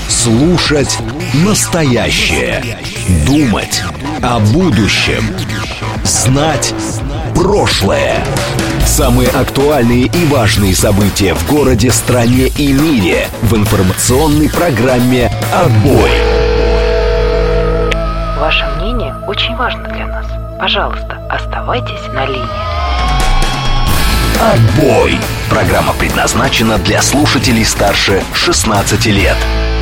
Слушать настоящее. Думать о будущем. Знать прошлое. Самые актуальные и важные события в городе, стране и мире в информационной программе «Отбой». Ваше мнение очень важно для нас. Пожалуйста, оставайтесь на линии. «Отбой». Программа предназначена для слушателей старше 16 лет.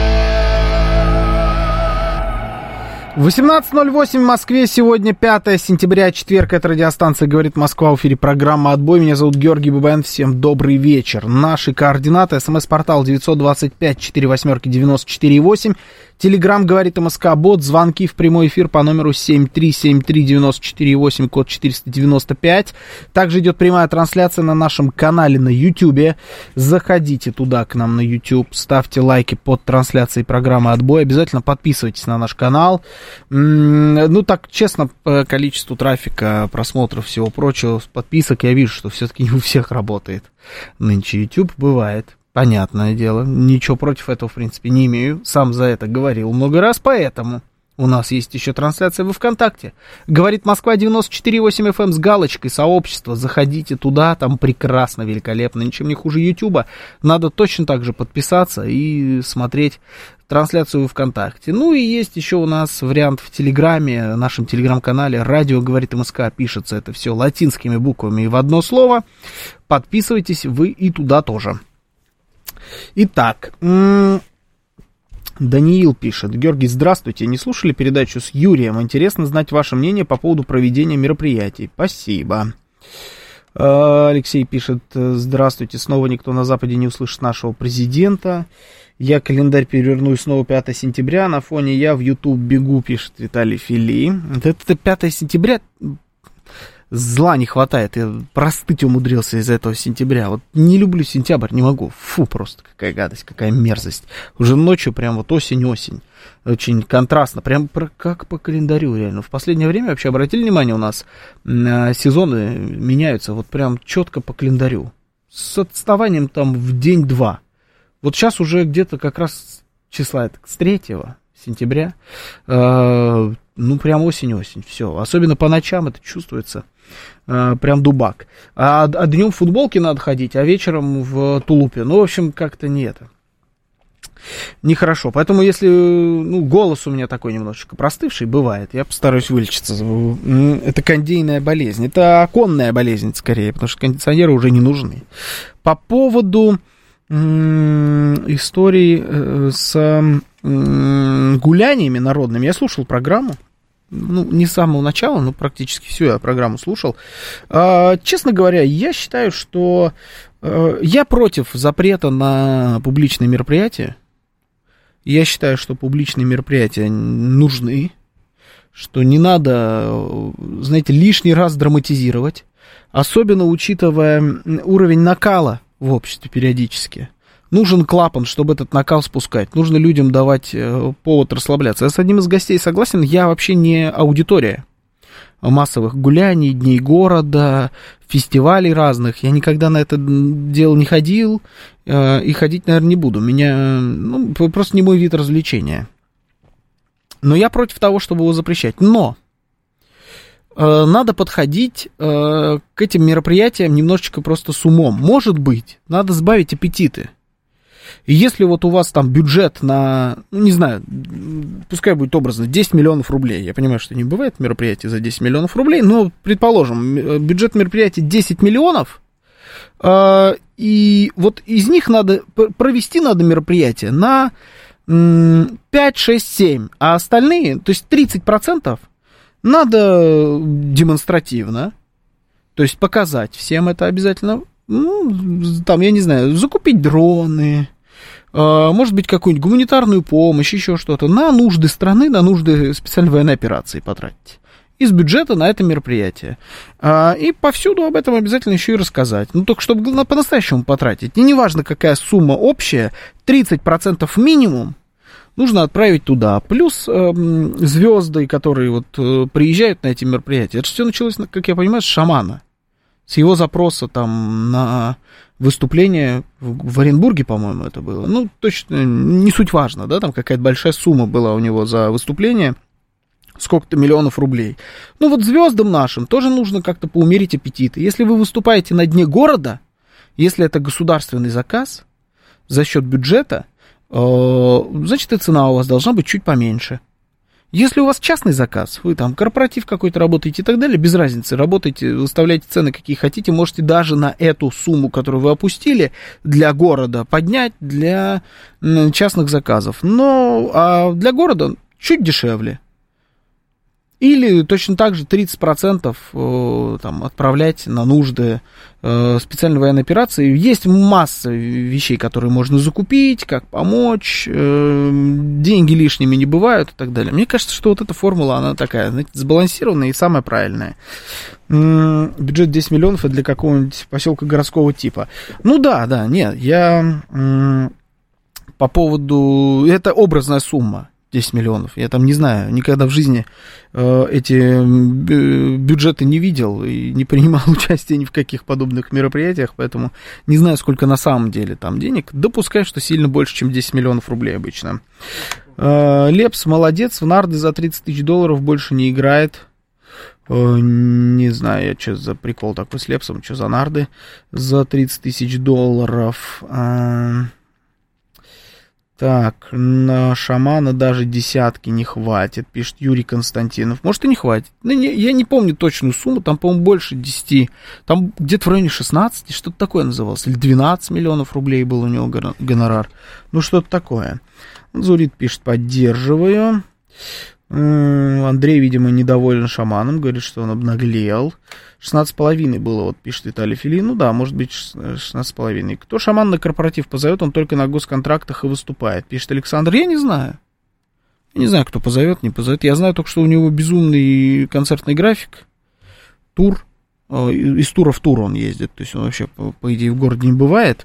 18:08 в Москве. Сегодня 5 сентября, четверг. Это радиостанция «Говорит Москва». В эфире программа «Отбой». Меня зовут Георгий Бабаян. Всем добрый вечер. Наши координаты. СМС-портал 925-48-94-8. Телеграм «Говорит МСК», бот, звонки в прямой эфир по номеру 7373948, код 495. Также идет прямая трансляция на нашем канале на YouTube. Заходите туда к нам на YouTube, ставьте лайки под трансляцией программы «Отбой». Обязательно подписывайтесь на наш канал. Ну, так, честно, по количеству трафика, просмотров, всего прочего, подписок, я вижу, что все-таки не у всех работает нынче YouTube. Бывает. Понятное дело, ничего против этого, в принципе, не имею. Сам за это говорил много раз, поэтому у нас есть еще трансляция во ВКонтакте. Говорит Москва 94.8 FM с галочкой сообщества. Заходите туда, там прекрасно, великолепно, ничем не хуже Ютуба. Надо точно так же подписаться и смотреть трансляцию в ВКонтакте. Ну и есть еще у нас вариант в Телеграме, в нашем Телеграм-канале «Радио говорит МСК». Пишется это все латинскими буквами и в одно слово. Подписывайтесь вы и туда тоже. Итак, Даниил пишет: Георгий, здравствуйте, не слушали передачу с Юрием? Интересно знать ваше мнение по поводу проведения мероприятий. Спасибо. Алексей пишет: здравствуйте, снова никто на Западе не услышит нашего президента. Я календарь переверну, и снова 5 сентября. На фоне я в YouTube бегу, пишет Виталий Фили. Это 5 сентября... Зла не хватает, я простыть умудрился из-за этого сентября. Вот не люблю сентябрь, не могу. Фу, просто какая гадость, какая мерзость. Уже ночью прям вот осень-осень. Очень контрастно, прям как по календарю реально. В последнее время вообще обратили внимание, у нас сезоны меняются вот прям четко по календарю. С отставанием там в день-два. Вот сейчас уже где-то как раз числа с 3 сентября. Ну, прям осень-осень, все. Особенно по ночам это чувствуется. Прям дубак. А днем в футболке надо ходить, а вечером в тулупе. Ну, в общем, как-то не это. Нехорошо. Поэтому, если голос у меня такой немножечко простывший, бывает, я постараюсь вылечиться. Это кондейная болезнь. Это оконная болезнь, скорее, потому что кондиционеры уже не нужны. По поводу истории с гуляниями народными. Я слушал программу. Не с самого начала, но практически всю я программу слушал. Честно говоря, я считаю, что я против запрета на публичные мероприятия. Я считаю, что публичные мероприятия нужны, что не надо, знаете, лишний раз драматизировать, особенно учитывая уровень накала в обществе периодически. Нужен клапан, чтобы этот накал спускать. Нужно людям давать повод расслабляться. Я с одним из гостей согласен, я вообще не аудитория массовых гуляний, дней города, фестивалей разных. Я никогда на это дело не ходил и ходить, наверное, не буду. Меня, просто не мой вид развлечения. Но я против того, чтобы его запрещать. Но надо подходить к этим мероприятиям немножечко просто с умом. Может быть, надо сбавить аппетиты. И если вот у вас там бюджет на, не знаю, пускай будет образно, 10 миллионов рублей. Я понимаю, что не бывает мероприятий за 10 миллионов рублей, но, предположим, бюджет мероприятия 10 миллионов, и вот из них надо, провести надо мероприятие на 5, 6, 7, а остальные, то есть 30% надо демонстративно, то есть показать всем это обязательно, там, я не знаю, закупить дроны, может быть, какую-нибудь гуманитарную помощь, еще что-то, на нужды страны, на нужды специальной военной операции потратить. Из бюджета на это мероприятие. И повсюду об этом обязательно еще и рассказать. Только чтобы по-настоящему потратить. И неважно, какая сумма общая, 30% минимум нужно отправить туда. Плюс звезды, которые вот приезжают на эти мероприятия. Это все началось, как я понимаю, с шамана. С его запроса там на выступление в Оренбурге, по-моему, это было. Ну, точно, не суть важно, да, там какая-то большая сумма была у него за выступление, сколько-то миллионов рублей. Ну, вот звездам нашим тоже нужно как-то поумерить аппетиты. Если вы выступаете на дне города, если это государственный заказ за счет бюджета, значит, и цена у вас должна быть чуть поменьше. Если у вас частный заказ, вы там корпоратив какой-то работаете и так далее, без разницы, работаете, выставляете цены какие хотите, можете даже на эту сумму, которую вы опустили для города, поднять для частных заказов. Но для города чуть дешевле. Или точно так же 30% там, отправлять на нужды специальной военной операции. Есть масса вещей, которые можно закупить, как помочь, деньги лишними не бывают и так далее. Мне кажется, что вот эта формула, она такая, знаете, сбалансированная и самая правильная. Бюджет 10 миллионов это для какого-нибудь поселка городского типа. Ну да, нет, я по поводу... Это образная сумма. 10 миллионов. Я там не знаю, никогда в жизни эти бюджеты не видел и не принимал участия ни в каких подобных мероприятиях, поэтому не знаю, сколько на самом деле там денег. Допускаю, что сильно больше, чем 10 миллионов рублей обычно. Лепс молодец, в нарды за 30 тысяч долларов больше не играет. Не знаю, я что за прикол такой с Лепсом, что за нарды за 30 тысяч долларов. Так, на шамана даже десятки не хватит, пишет Юрий Константинов. Может, и не хватит. Ну, я не помню точную сумму, там, по-моему, больше 10. Там где-то в районе 16, что-то такое называлось. Или 12 миллионов рублей был у него гонорар. Ну, что-то такое. Зурит пишет, поддерживаю. Андрей, видимо, недоволен шаманом, говорит, что он обнаглел. 16,5 было, вот пишет Виталий Филин. Ну да, может быть 16,5. Кто шаман на корпоратив позовет, он только на госконтрактах и выступает, пишет Александр. Я не знаю. Я не знаю, кто позовет, не позовет. Я знаю только, что у него безумный концертный график. Тур. Из тура в тур он ездит. То есть он вообще, по идее, в городе не бывает.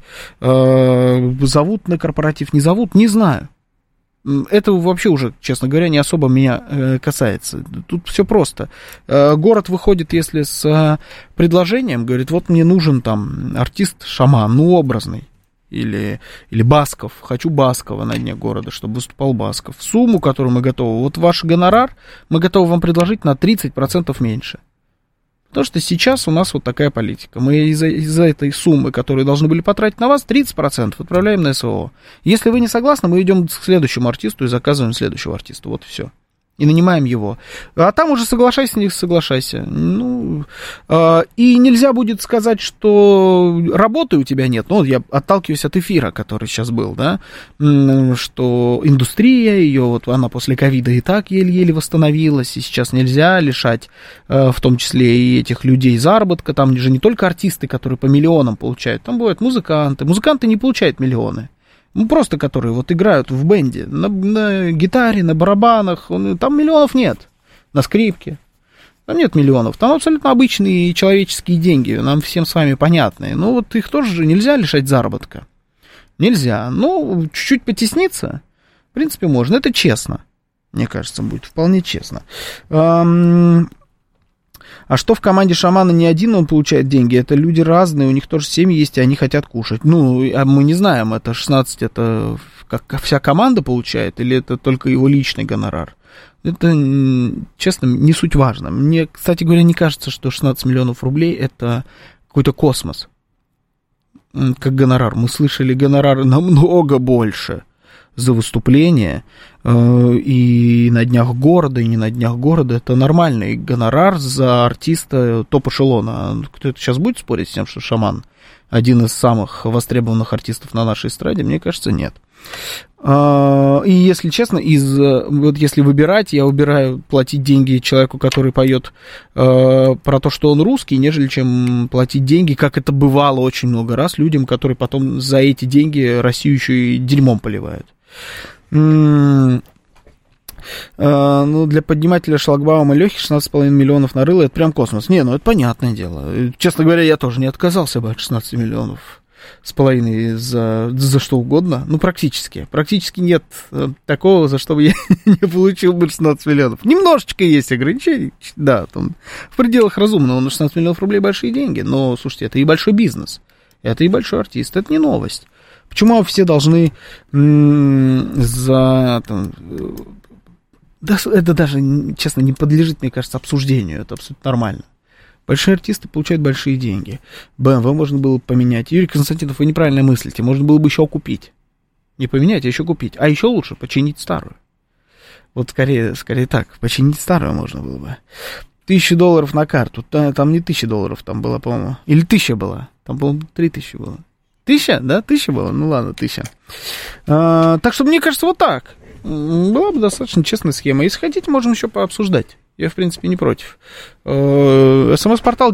Зовут на корпоратив, не зовут, не знаю. Это вообще уже, честно говоря, не особо меня касается. Тут все просто. Город выходит, если с предложением, говорит, вот мне нужен там артист-шаман, ну, образный. Или Басков. Хочу Баскова на дне города, чтобы выступал Басков. Сумму, которую мы готовы, вот ваш гонорар, мы готовы вам предложить на 30% меньше. Потому что сейчас у нас вот такая политика. Мы из-за этой суммы, которую должны были потратить на вас, 30% отправляем на СВО. Если вы не согласны, мы идем к следующему артисту и заказываем следующего артиста. Вот и все. И нанимаем его. А там уже соглашайся, не соглашайся. Ну, и нельзя будет сказать, что работы у тебя нет. Ну, я отталкиваюсь от эфира, который сейчас был, да, что индустрия, ее вот она после ковида и так еле-еле восстановилась, и сейчас нельзя лишать, в том числе и этих людей заработка. Там же не только артисты, которые по миллионам получают, там бывают музыканты. Музыканты не получают миллионы. Ну, просто которые вот играют в бенде, на гитаре, на барабанах, там миллионов нет, на скрипке, там нет миллионов, там абсолютно обычные человеческие деньги, нам всем с вами понятные, но вот их тоже же нельзя лишать заработка, нельзя, ну, чуть-чуть потесниться, в принципе, можно, это честно, мне кажется, будет вполне честно. А что в команде шамана не один он получает деньги, это люди разные, у них тоже семьи есть, и они хотят кушать. Ну, а мы не знаем, это 16, это как вся команда получает, или это только его личный гонорар. Это, честно, не суть важно. Мне, кстати говоря, не кажется, что 16 миллионов рублей это какой-то космос, как гонорар. Мы слышали гонорары намного больше за выступление, и на днях города, и не на днях города. Это нормальный гонорар за артиста топ-эшелона. Кто-то сейчас будет спорить с тем, что шаман один из самых востребованных артистов на нашей эстраде? Мне кажется, нет. И если честно, вот если выбирать, я выбираю платить деньги человеку, который поет про то, что он русский, нежели чем платить деньги, как это бывало очень много раз, людям, которые потом за эти деньги Россию еще и дерьмом поливают. Ну, для поднимателя шлагбаума легких 16,5 миллионов на рыло, это прям космос. Не, ну это понятное дело. Честно говоря, я тоже не отказался бы от 16 миллионов с половиной за что угодно. Ну, практически. Практически нет такого, за что бы я не получил бы 16 миллионов. Немножечко есть ограничения. Да, там в пределах разумного. Но 16 миллионов рублей большие деньги. Но, слушайте, это и большой бизнес. Это и большой артист, это не новость. Почему все должны это даже, честно, не подлежит, мне кажется, обсуждению. Это абсолютно нормально. Большие артисты получают большие деньги. BMW можно было поменять. Юрий Константинов, вы неправильно мыслите. Можно было бы еще купить. Не поменять, а еще купить. А еще лучше починить старую. Вот скорее так. Починить старую можно было бы. $1000 на карту. Там не $1000 там было, по-моему. Или 1000 была. Там, по-моему, 3000 было. 1000? Да? 1000 было? Ну ладно, 1000. Так что, мне кажется, вот так. Была бы достаточно честная схема. Если хотите, можем еще пообсуждать. Я, в принципе, не против. СМС-портал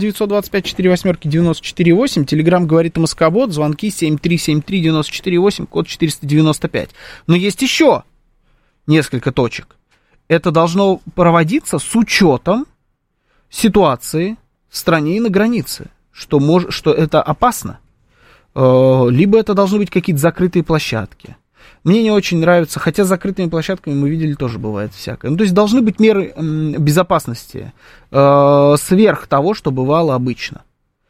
925-48-94-8. Телеграм говорит МСК-бот. Звонки 7373-94-8, код 495. Но есть еще несколько точек. Это должно проводиться с учетом ситуации в стране и на границе. Что это опасно. Либо это должны быть какие-то закрытые площадки. Мне не очень нравится, хотя с закрытыми площадками мы видели тоже бывает всякое. Ну, то есть должны быть меры безопасности сверх того, что бывало обычно.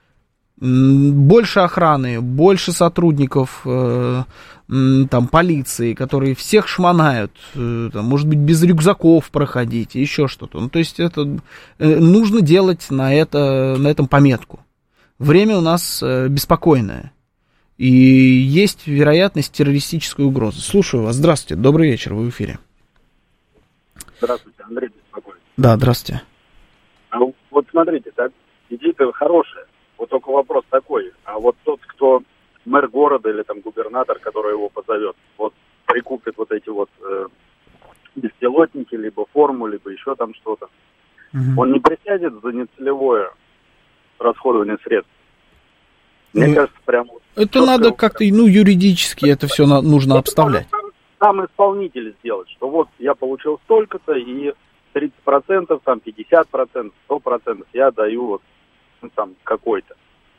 Больше охраны, больше сотрудников там, полиции, которые всех шмонают, там, может быть, без рюкзаков проходить, еще что-то. Ну, то есть это нужно делать на этом пометку. Время у нас беспокойное. И есть вероятность террористической угрозы. Слушаю вас. Здравствуйте. Добрый вечер. Вы в эфире. Здравствуйте. Андрей беспокоит. Да, здравствуйте. Вот смотрите, так, идея-то хорошая. Вот только вопрос такой. А вот тот, кто мэр города или там губернатор, который его позовет, вот прикупит вот эти вот беспилотники, либо форму, либо еще там что-то, он не присядет за нецелевое расходование средств? Мне кажется, прям... Это надо как-то, юридически это все нужно обставлять. Там исполнитель сделать, что вот я получил столько-то, и 30%, там 50%, 100% я даю вот там какой-то.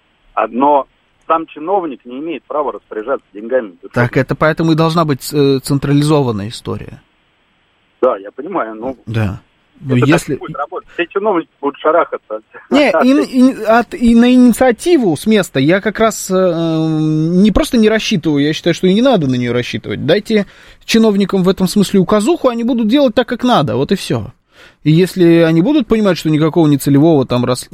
Но сам чиновник не имеет права распоряжаться деньгами. Так это поэтому и должна быть централизованная история. Да, я понимаю, но... Да. Это если... будет работать. Все чиновники будут шарахаться. Не, и на инициативу с места я как раз не просто не рассчитываю, я считаю, что и не надо на нее рассчитывать. Дайте чиновникам в этом смысле указуху, они будут делать так, как надо, вот и все. И если они будут понимать, что никакого нецелевого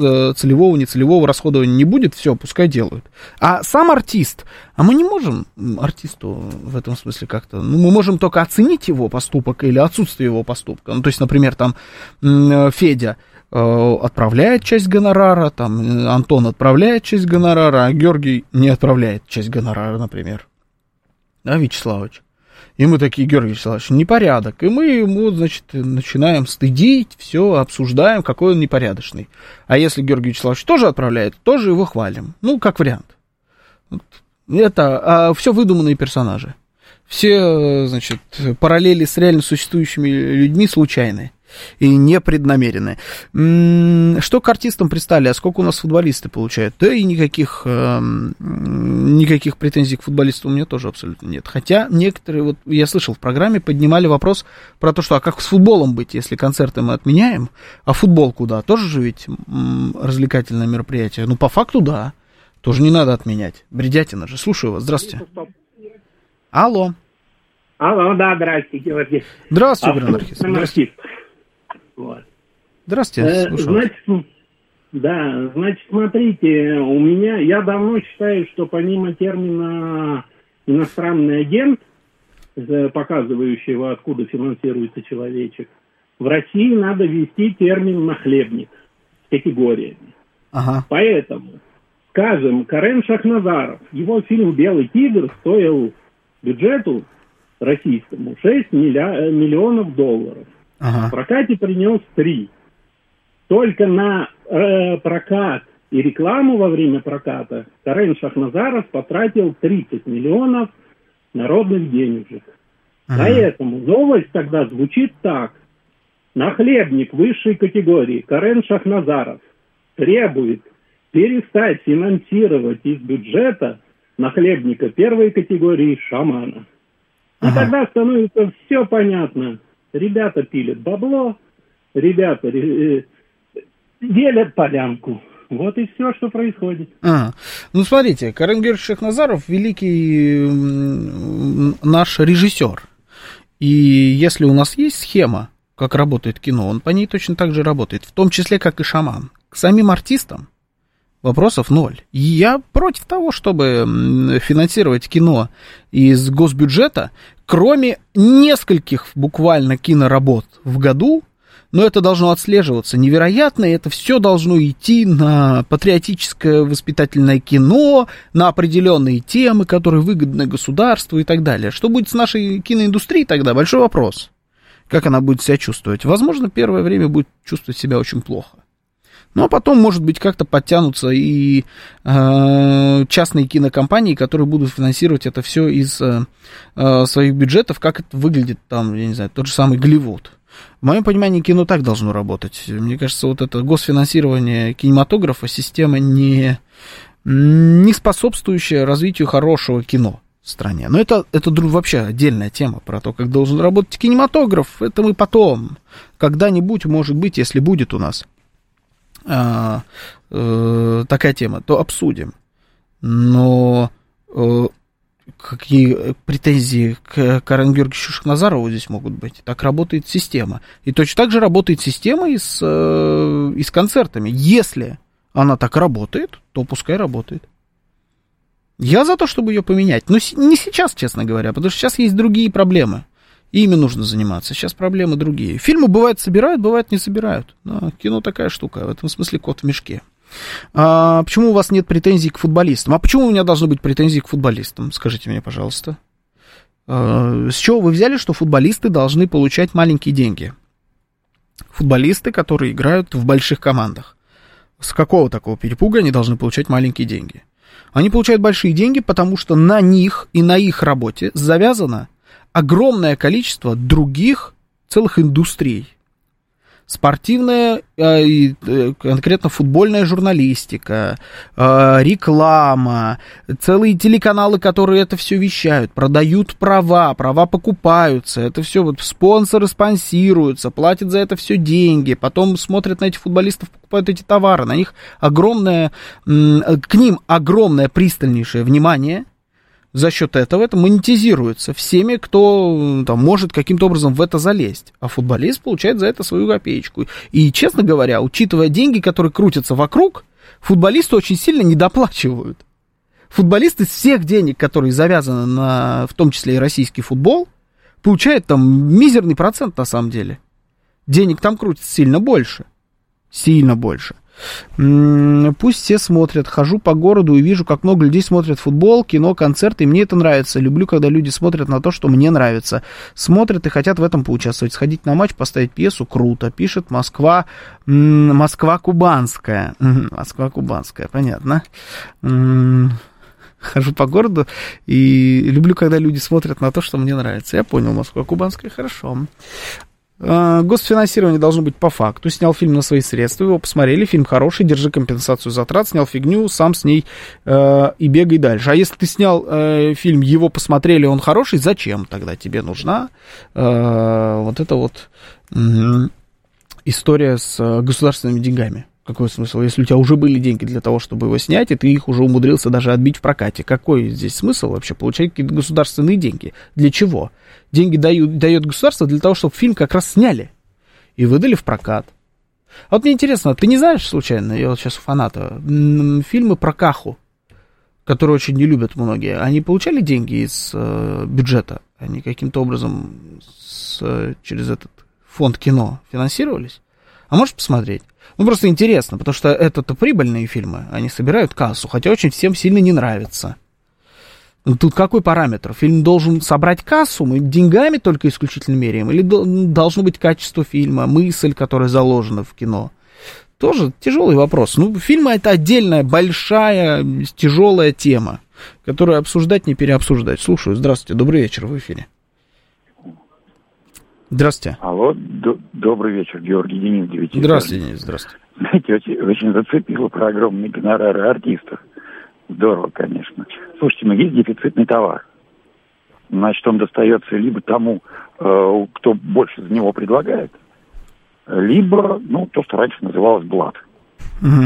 расходования не будет, все, пускай делают. А сам артист, мы не можем артисту в этом смысле как-то, мы можем только оценить его поступок или отсутствие его поступка. Ну, то есть, например, там Федя отправляет часть гонорара, там Антон отправляет часть гонорара, а Георгий не отправляет часть гонорара, например. Да, Вячеславович? И мы такие, Георгий Вячеславович, непорядок. И мы ему, значит, начинаем стыдить, все, обсуждаем, какой он непорядочный. А если Георгий Вячеславович тоже отправляет, тоже его хвалим. Ну, как вариант. Это все выдуманные персонажи. Все, значит, параллели с реально существующими людьми случайные и непреднамеренные. Что к артистам пристали, а сколько у нас футболисты получают? Да и никаких претензий к футболистам у меня тоже абсолютно нет. Хотя некоторые, вот я слышал в программе, поднимали вопрос про то, что а как с футболом быть, если концерты мы отменяем, а футбол куда? Тоже же ведь развлекательное мероприятие. Ну, по факту, да. Тоже не надо отменять. Бредятина же. Слушаю вас. Здравствуйте. Алло. Алло, да, здравствуйте, Георгий. Здравствуйте, Игорь Анархист. Здравствуйте. Вот. Здравствуйте, значит, смотрите, я давно считаю, что помимо термина иностранный агент, показывающего, откуда финансируется человечек, в России надо ввести термин нахлебник с категориями. Ага. Поэтому, скажем, Карен Шахназаров, его фильм «Белый тигр» стоил бюджету российскому 6 миллионов долларов. Ага. В прокате принес 3. Только на прокат и рекламу во время проката Карен Шахназаров потратил 30 миллионов народных денежек. Ага. Поэтому новость тогда звучит так. Нахлебник высшей категории Карен Шахназаров требует перестать финансировать из бюджета нахлебника первой категории шамана. И тогда становится все понятно. Ребята пилят бабло, ребята делят полянку. Вот и все, что происходит. Ну, смотрите, Карен Георгиевич Шахназаров великий наш режиссер. И если у нас есть схема, как работает кино, он по ней точно так же работает, в том числе, как и «Шаман». К самим артистам вопросов ноль. И я против того, чтобы финансировать кино из госбюджета, кроме нескольких буквально киноработ в году, но это должно отслеживаться невероятно, и это все должно идти на патриотическое воспитательное кино, на определенные темы, которые выгодны государству и так далее. Что будет с нашей киноиндустрией тогда? Большой вопрос. Как она будет себя чувствовать? Возможно, первое время будет чувствовать себя очень плохо. Ну, а потом, может быть, как-то подтянутся и частные кинокомпании, которые будут финансировать это все из своих бюджетов, как это выглядит там, я не знаю, тот же самый Голливуд. В моем понимании, кино так должно работать. Мне кажется, вот это госфинансирование кинематографа, система не способствующая развитию хорошего кино в стране. Но это вообще отдельная тема про то, как должен работать кинематограф. Это мы потом, когда-нибудь, может быть, если будет у нас такая тема, то обсудим. Но какие претензии к Карену Георгиевичу Шахназарову здесь могут быть? Так работает система. И точно так же работает система и с концертами. Если она так работает, то пускай работает. Я за то, чтобы ее поменять. Но не сейчас, честно говоря, потому что сейчас есть другие проблемы. И ими нужно заниматься. Сейчас проблемы другие. Фильмы бывает собирают, бывает не собирают. Да, кино такая штука. В этом смысле кот в мешке. Почему у вас нет претензий к футболистам? А почему у меня должны быть претензии к футболистам? Скажите мне, пожалуйста. С чего вы взяли, что футболисты должны получать маленькие деньги? Футболисты, которые играют в больших командах. С какого такого перепуга они должны получать маленькие деньги? Они получают большие деньги, потому что на них и на их работе завязано огромное количество других целых индустрий. Спортивная, конкретно футбольная журналистика, реклама, целые телеканалы, которые это все вещают, продают права покупаются, это все вот спонсоры спонсируются, платят за это все деньги, потом смотрят на этих футболистов, покупают эти товары, на них к ним огромное пристальнейшее внимание. За счет этого это монетизируется всеми, кто там может каким-то образом в это залезть. А футболист получает за это свою копеечку. И, честно говоря, учитывая деньги, которые крутятся вокруг, футболисты очень сильно недоплачивают. Футболисты из всех денег, которые завязаны на, в том числе и российский футбол, получают там мизерный процент на самом деле. Денег там крутится сильно больше. Сильно больше. Пусть все смотрят. Хожу по городу и вижу, как много людей смотрят футбол, кино, концерты, и мне это нравится. Люблю, когда люди смотрят на то, что мне нравится. Смотрят и хотят в этом поучаствовать. Сходить на матч, поставить пьесу, круто. Пишет Москва Кубанская. Москва Кубанская, понятно. Хожу по городу и люблю, когда люди смотрят на то, что мне нравится. Я понял, Москва Кубанская, хорошо. Госфинансирование должно быть по факту. Снял фильм на свои средства, его посмотрели, фильм хороший, держи компенсацию затрат, снял фигню, сам с ней и бегай дальше. А если ты снял фильм, его посмотрели, он хороший, зачем тогда тебе нужна вот эта вот история с государственными деньгами? Какой смысл? Если у тебя уже были деньги для того, чтобы его снять, и ты их уже умудрился даже отбить в прокате, какой здесь смысл вообще получать какие-то государственные деньги? Для чего? Деньги дает государство для того, чтобы фильм как раз сняли и выдали в прокат. А вот мне интересно, ты не знаешь случайно, я вот сейчас фаната, фильмы про Каху, которые очень не любят многие, они получали деньги из бюджета? Они каким-то образом через этот фонд кино финансировались? А можешь посмотреть? Ну, просто интересно, потому что это-то прибыльные фильмы, они собирают кассу, хотя очень всем сильно не нравится. Тут какой параметр? Фильм должен собрать кассу, мы деньгами только исключительно меряем, или должно быть качество фильма, мысль, которая заложена в кино? Тоже тяжелый вопрос. Ну, фильмы — это отдельная, большая, тяжелая тема, которую обсуждать, не переобсуждать. Слушаю, здравствуйте, добрый вечер, в эфире. Здравствуйте. Алло, добрый вечер, Георгий, Денис, 9. Здравствуйте, Денис, здравствуйте. Знаете, очень зацепило про огромные гонорары артистов. Здорово, конечно. Слушайте, но есть дефицитный товар. Значит, он достается либо тому, кто больше за него предлагает, либо, ну, то, что раньше называлось блат. Угу.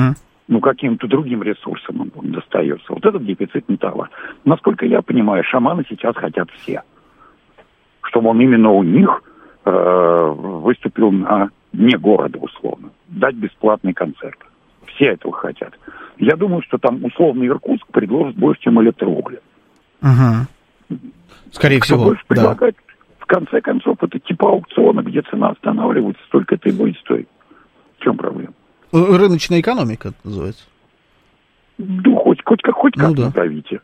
каким-то другим ресурсам он достается. Вот этот дефицитный товар. Насколько я понимаю, шаманы сейчас хотят все. Чтобы он именно у них выступил на дне города, условно. Дать бесплатный концерт. Все этого хотят. Я думаю, что там условно Иркутск предложит больше, чем Электроугли. Угу. Скорее Кто всего, больше предлагает, в конце концов, это типа аукциона, где цена останавливается, столько это и будет стоить. В чем проблема? Рыночная экономика это называется. Ну, хоть как да. назовите.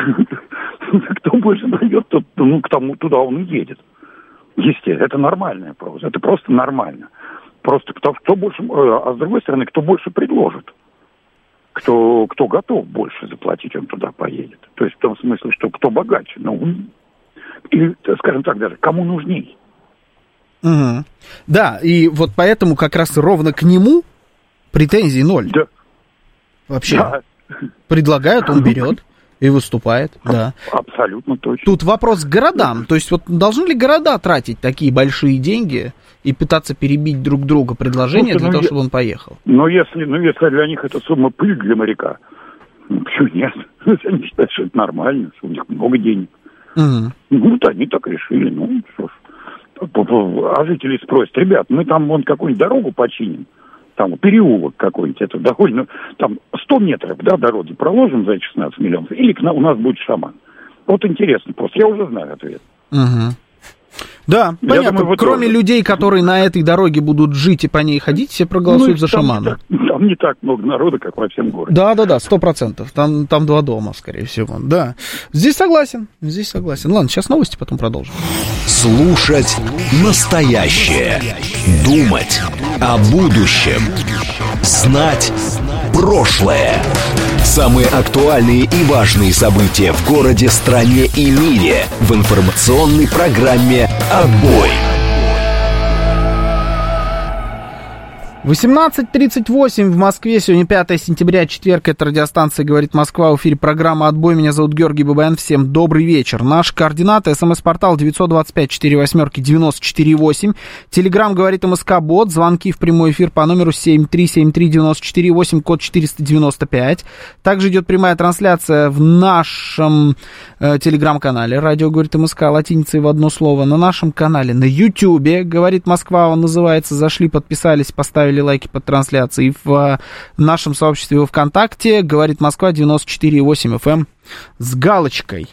Кто больше дает, то к тому туда он и едет. Естественно, это нормальная проза, это просто нормально. Просто кто больше, а с другой стороны, кто больше предложит. Кто готов больше заплатить, он туда поедет. То есть в том смысле, что кто богаче. Или, скажем так, даже кому нужней. Угу. Да, и вот поэтому как раз ровно к нему претензий ноль. Да. Вообще. Да. Предлагают, он берет и выступает. Да. Абсолютно точно. Тут вопрос к городам. То есть вот должны ли города тратить такие большие деньги и пытаться перебить друг друга предложения для того, чтобы он поехал? Но если для них это сумма пыль для моряка, почему нет? Они считают, что это нормально, что у них много денег. Угу. Вот они так решили. Что ж. А жители спросят: ребят, мы там вон какую-нибудь дорогу починим, там переулок какой-нибудь, это довольно, там 100 метров, да, дороги проложим за 16 миллионов, или у нас будет шаман. Вот интересно просто, я уже знаю ответ. Угу. Да, понятно. Думаю, кроме людей, которые на этой дороге будут жить и по ней ходить, все проголосуют за шамана. Там не так много народа, как во всем городе. Да, 100%. Там 2 дома, скорее всего. Да. Здесь согласен. Ладно, сейчас новости, потом продолжим. Слушать настоящее. Думать о будущем. Знать прошлое. Самые актуальные и важные события в городе, стране и мире в информационной программе «Отбой». 18:38 в Москве. Сегодня 5 сентября, четверг. Это радиостанция «Говорит Москва». В эфире программа «Отбой». Меня зовут Георгий Бабаян. Всем добрый вечер. Наши координаты: СМС-портал 925-48-94-8. Телеграм «Говорит МСК-бот». Звонки в прямой эфир по номеру 7373948, код 495. Также идет прямая трансляция в нашем телеграм-канале «Радио Говорит МСК», латиницей в одно слово. На нашем канале на Ютьюбе «Говорит Москва» он называется. Зашли, подписались, поставили лайки под трансляцией. В нашем сообществе во ВКонтакте «Говорит Москва» 94,8 FM с галочкой.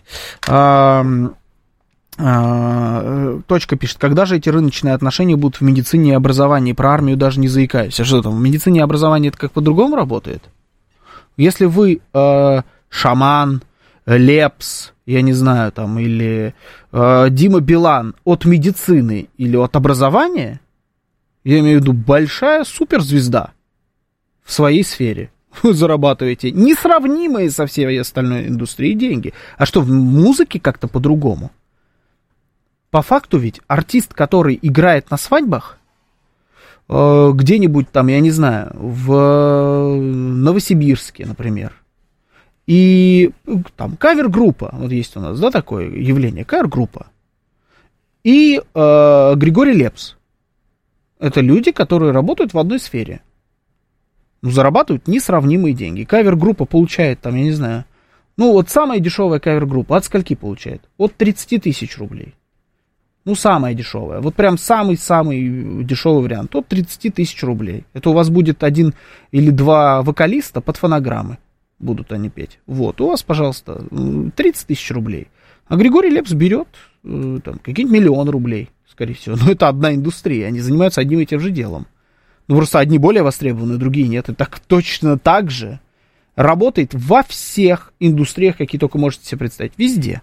Точка пишет: когда же эти рыночные отношения будут в медицине и образовании? Про армию даже не заикаюсь. А что там, в медицине и образовании это как по-другому работает? Если вы шаман, Лепс, я не знаю, там, или Дима Билан от медицины или от образования, я имею в виду большая суперзвезда в своей сфере, вы зарабатываете несравнимые со всей остальной индустрией деньги. А что, в музыке как-то по-другому? По факту ведь артист, который играет на свадьбах, где-нибудь там, я не знаю, в Новосибирске, например, и там кавер-группа, вот есть у нас, да, такое явление, кавер-группа, и Григорий Лепс. Это люди, которые работают в одной сфере. Зарабатывают несравнимые деньги. Кавер-группа получает, там, я не знаю, вот самая дешевая кавер-группа от скольки получает? От 30 тысяч рублей. Самая дешевая. Вот прям самый-самый дешевый вариант. От 30 тысяч рублей. Это у вас будет 1 или 2 вокалиста под фонограммы. Будут они петь. Вот, у вас, пожалуйста, 30 тысяч рублей. А Григорий Лепс берет там какие-нибудь 1 000 000 рублей, скорее всего. Но это одна индустрия. Они занимаются одним и тем же делом. Просто одни более востребованы, другие нет. И так точно так же работает во всех индустриях, какие только можете себе представить. Везде.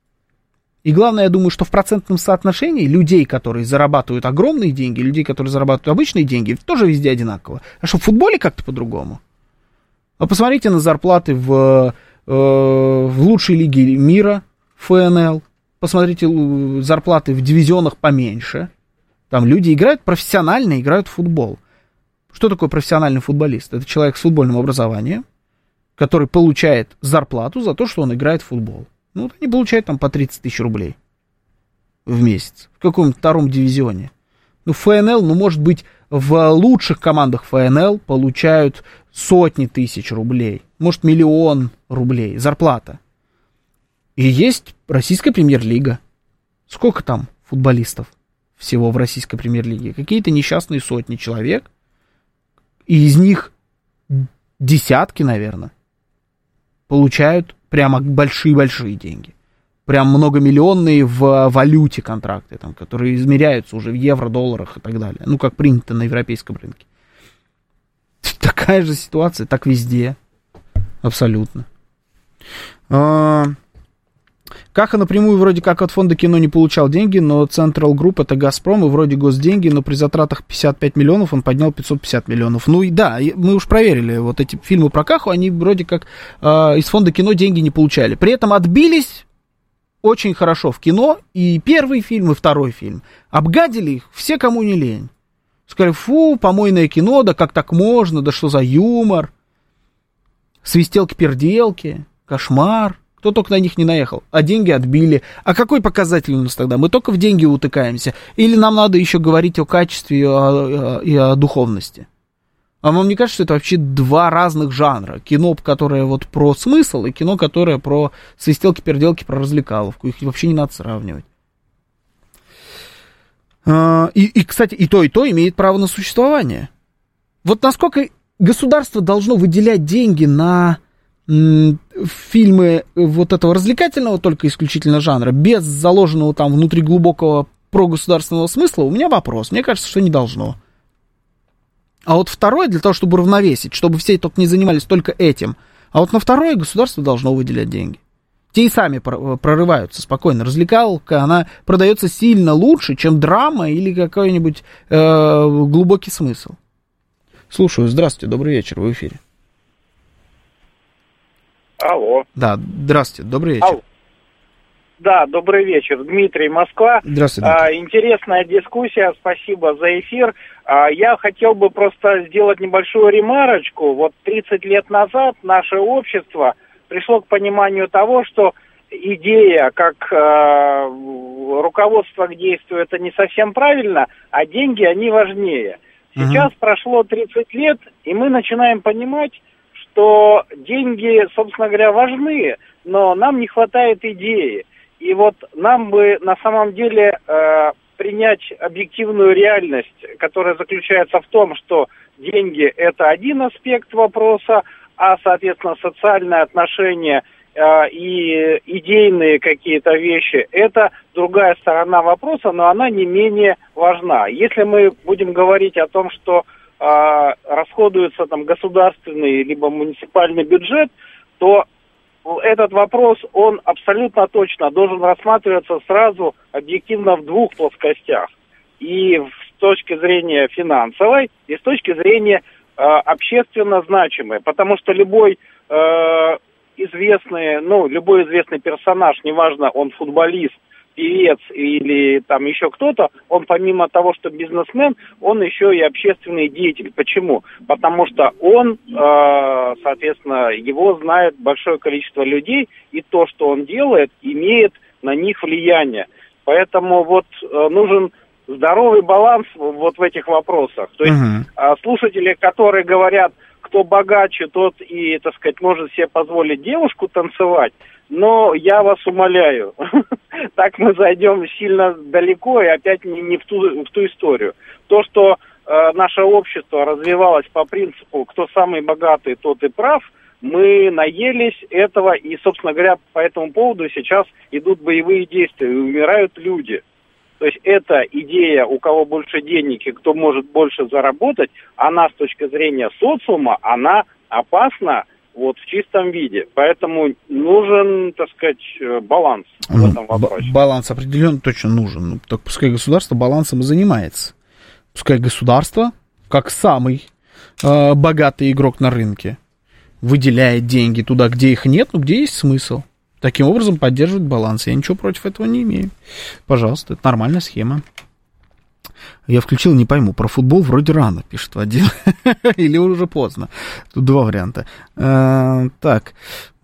И главное, я думаю, что в процентном соотношении людей, которые зарабатывают огромные деньги, людей, которые зарабатывают обычные деньги, тоже везде одинаково. А что, в футболе как-то по-другому? А посмотрите на зарплаты в лучшей лиге мира, ФНЛ. Посмотрите зарплаты в дивизионах поменьше. Там люди играют профессионально, играют в футбол. Что такое профессиональный футболист? Это человек с футбольным образованием, который получает зарплату за то, что он играет в футбол. Они получают там по 30 тысяч рублей в месяц. В каком-то втором дивизионе. Ну, ФНЛ, может быть, в лучших командах ФНЛ получают сотни тысяч рублей, может, 1 000 000 рублей зарплата. И есть российская премьер-лига. Сколько там футболистов всего в российской премьер-лиге? Какие-то несчастные сотни человек, и из них десятки, наверное, получают прямо большие-большие деньги. Прям многомиллионные в валюте контракты, там, которые измеряются уже в евро, долларах и так далее. Ну, как принято на европейском рынке. Такая же ситуация, так везде. Абсолютно. Каха напрямую вроде как от фонда кино не получал деньги, но Central Group это Газпром, и вроде госденьги, но при затратах 55 миллионов он поднял 550 миллионов. Ну и да, мы уж проверили, вот эти фильмы про Каху, они вроде как из фонда кино деньги не получали. При этом отбились очень хорошо в кино, и первый фильм, и второй фильм. Обгадили их все, кому не лень. Сказали, фу, помойное кино, да как так можно, да что за юмор. Свистелки-перделки, кошмар. Кто только на них не наехал. А деньги отбили. А какой показатель у нас тогда? Мы только в деньги утыкаемся. Или нам надо еще говорить о качестве и о духовности? А вам не кажется, что это вообще два разных жанра? Кино, которое вот про смысл, и кино, которое про свистелки-перделки, про развлекаловку. Их вообще не надо сравнивать. И, кстати, и то имеет право на существование. Вот насколько государство должно выделять деньги на фильмы вот этого развлекательного, только исключительно жанра, без заложенного там внутри глубокого прогосударственного смысла, у меня вопрос. Мне кажется, что не должно. А вот второе, для того, чтобы равновесить, чтобы все только не занимались только этим, а вот на второе государство должно выделять деньги. Те и сами прорываются спокойно. Развлекалка, она продается сильно лучше, чем драма или какой-нибудь глубокий смысл. Слушаю, здравствуйте, добрый вечер, в эфире. Алло. Да, здравствуйте, добрый вечер. Алло. Да, добрый вечер. Дмитрий, Москва. Здравствуйте. Интересная дискуссия, спасибо за эфир. Я хотел бы просто сделать небольшую ремарочку. Вот 30 лет назад наше общество пришло к пониманию того, что идея, как руководство к действию, это не совсем правильно, а деньги, они важнее. Сейчас прошло 30 лет, и мы начинаем понимать, что деньги, собственно говоря, важны, но нам не хватает идеи. И вот нам бы на самом деле принять объективную реальность, которая заключается в том, что деньги – это один аспект вопроса, а, соответственно, социальные отношения и идейные какие-то вещи – это другая сторона вопроса, но она не менее важна. Если мы будем говорить о том, что расходуется там государственный либо муниципальный бюджет, то этот вопрос, он абсолютно точно должен рассматриваться сразу объективно в двух плоскостях. И с точки зрения финансовой, и с точки зрения общественно значимой. Потому что любой известный персонаж, неважно, он футболист, певец или там еще кто-то, он помимо того, что бизнесмен, он еще и общественный деятель. Почему? Потому что он, соответственно, его знает большое количество людей, и то, что он делает, имеет на них влияние. Поэтому вот нужен здоровый баланс вот в этих вопросах. То есть слушатели, которые говорят, кто богаче, тот и, так сказать, может себе позволить девушку танцевать, но я вас умоляю, так мы зайдем сильно далеко и опять не в ту историю. То, что наше общество развивалось по принципу «кто самый богатый, тот и прав», мы наелись этого, и, собственно говоря, по этому поводу сейчас идут боевые действия, и умирают люди. То есть эта идея, у кого больше денег и кто может больше заработать, она с точки зрения социума, она опасна вот в чистом виде. Поэтому нужен, так сказать, баланс в этом вопросе. Баланс определенно точно нужен. Ну, так пускай государство балансом и занимается. Пускай государство, как самый богатый игрок на рынке, выделяет деньги туда, где их нет, но где есть смысл. Таким образом поддерживает баланс. Я ничего против этого не имею. Пожалуйста, это нормальная схема. Я включил, не пойму, про футбол вроде рано, пишет Вадим. Или уже поздно. Тут два варианта. Так.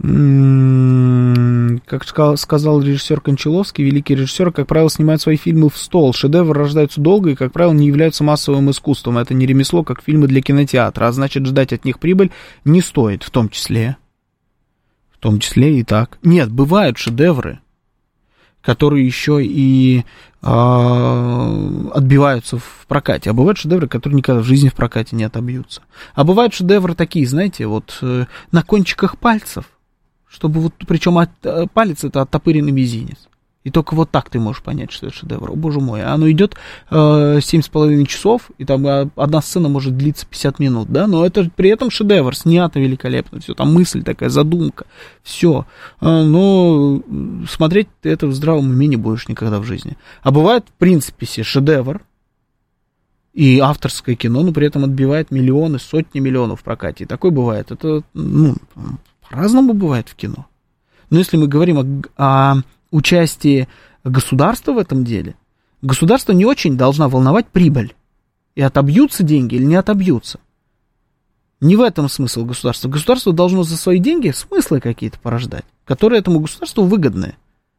Как сказал режиссер Кончаловский, великий режиссер, как правило, снимают свои фильмы в стол. Шедевры рождаются долго и, как правило, не являются массовым искусством. Это не ремесло, как фильмы для кинотеатра. А значит, ждать от них прибыль не стоит, в том числе. В том числе и так. Нет, бывают шедевры, которые еще и отбиваются в прокате. А бывают шедевры, которые никогда в жизни в прокате не отобьются. А бывают шедевры такие, знаете, вот на кончиках пальцев, чтобы вот, причем палец это оттопыренный мизинец. И только вот так ты можешь понять, что это шедевр. О, боже мой, оно идет 7,5 часов, и там одна сцена может длиться 50 минут, да, но это при этом шедевр, снято великолепно, все, там мысль такая, задумка, все. Но смотреть ты это в здравом уме не будешь никогда в жизни. А бывает, в принципе, шедевр, и авторское кино, но при этом отбивает миллионы, сотни миллионов в прокате. И такое бывает. Это, по-разному бывает в кино. Но если мы говорим о участии государства в этом деле, государство не очень должна волновать прибыль. И отобьются деньги или не отобьются. Не в этом смысл государства. Государство должно за свои деньги смыслы какие-то порождать, которые этому государству выгодны.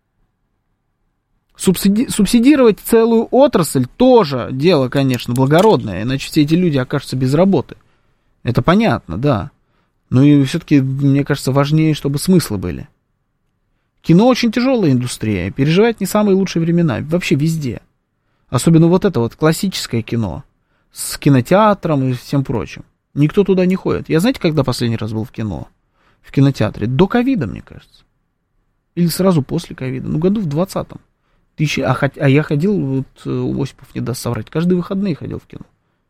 Субсидировать целую отрасль тоже дело, конечно, благородное, иначе все эти люди окажутся без работы. Это понятно, да. Но и все-таки, мне кажется, важнее, чтобы смыслы были. Кино очень тяжелая индустрия, переживает не самые лучшие времена, вообще везде. Особенно вот это вот классическое кино, с кинотеатром и всем прочим. Никто туда не ходит. Я знаете, когда последний раз был в кино? В кинотеатре? До ковида, мне кажется. Или сразу после ковида. Году в 20-м. А я ходил, вот Осипов не даст соврать, каждые выходные ходил в кино.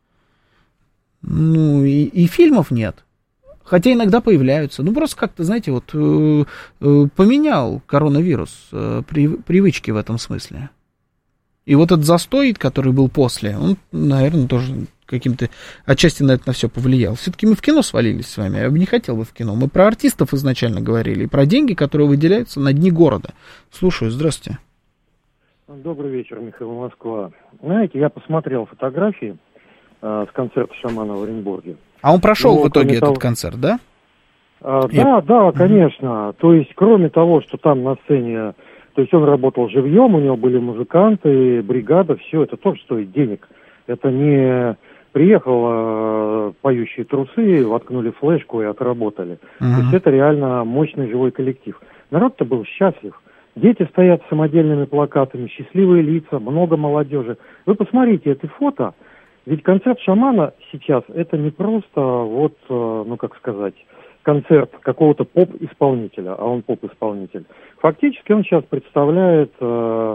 И фильмов нет. Хотя иногда появляются. Просто как-то, знаете, вот поменял коронавирус привычки в этом смысле. И вот этот застой, который был после, он, наверное, тоже каким-то отчасти на это на все повлиял. Все-таки мы в кино свалились с вами. Я бы не хотел бы в кино. Мы про артистов изначально говорили, и про деньги, которые выделяются на дни города. Слушаю, здравствуйте. Добрый вечер, Михаил, Москва. Знаете, я посмотрел фотографии с концерта «Шамана» в Оренбурге. А он прошел в итоге этот концерт, да? Да, конечно. То есть, кроме того, что там на сцене, то есть он работал живьем, у него были музыканты, бригада, все это тоже стоит денег. Это не приехал поющие трусы, воткнули флешку и отработали. То есть это реально мощный живой коллектив. Народ-то был счастлив. Дети стоят с самодельными плакатами, счастливые лица, много молодежи. Вы посмотрите это фото. Ведь концерт «Шамана» сейчас это не просто вот, как сказать, концерт какого-то поп-исполнителя, а он поп-исполнитель. Фактически он сейчас представляет у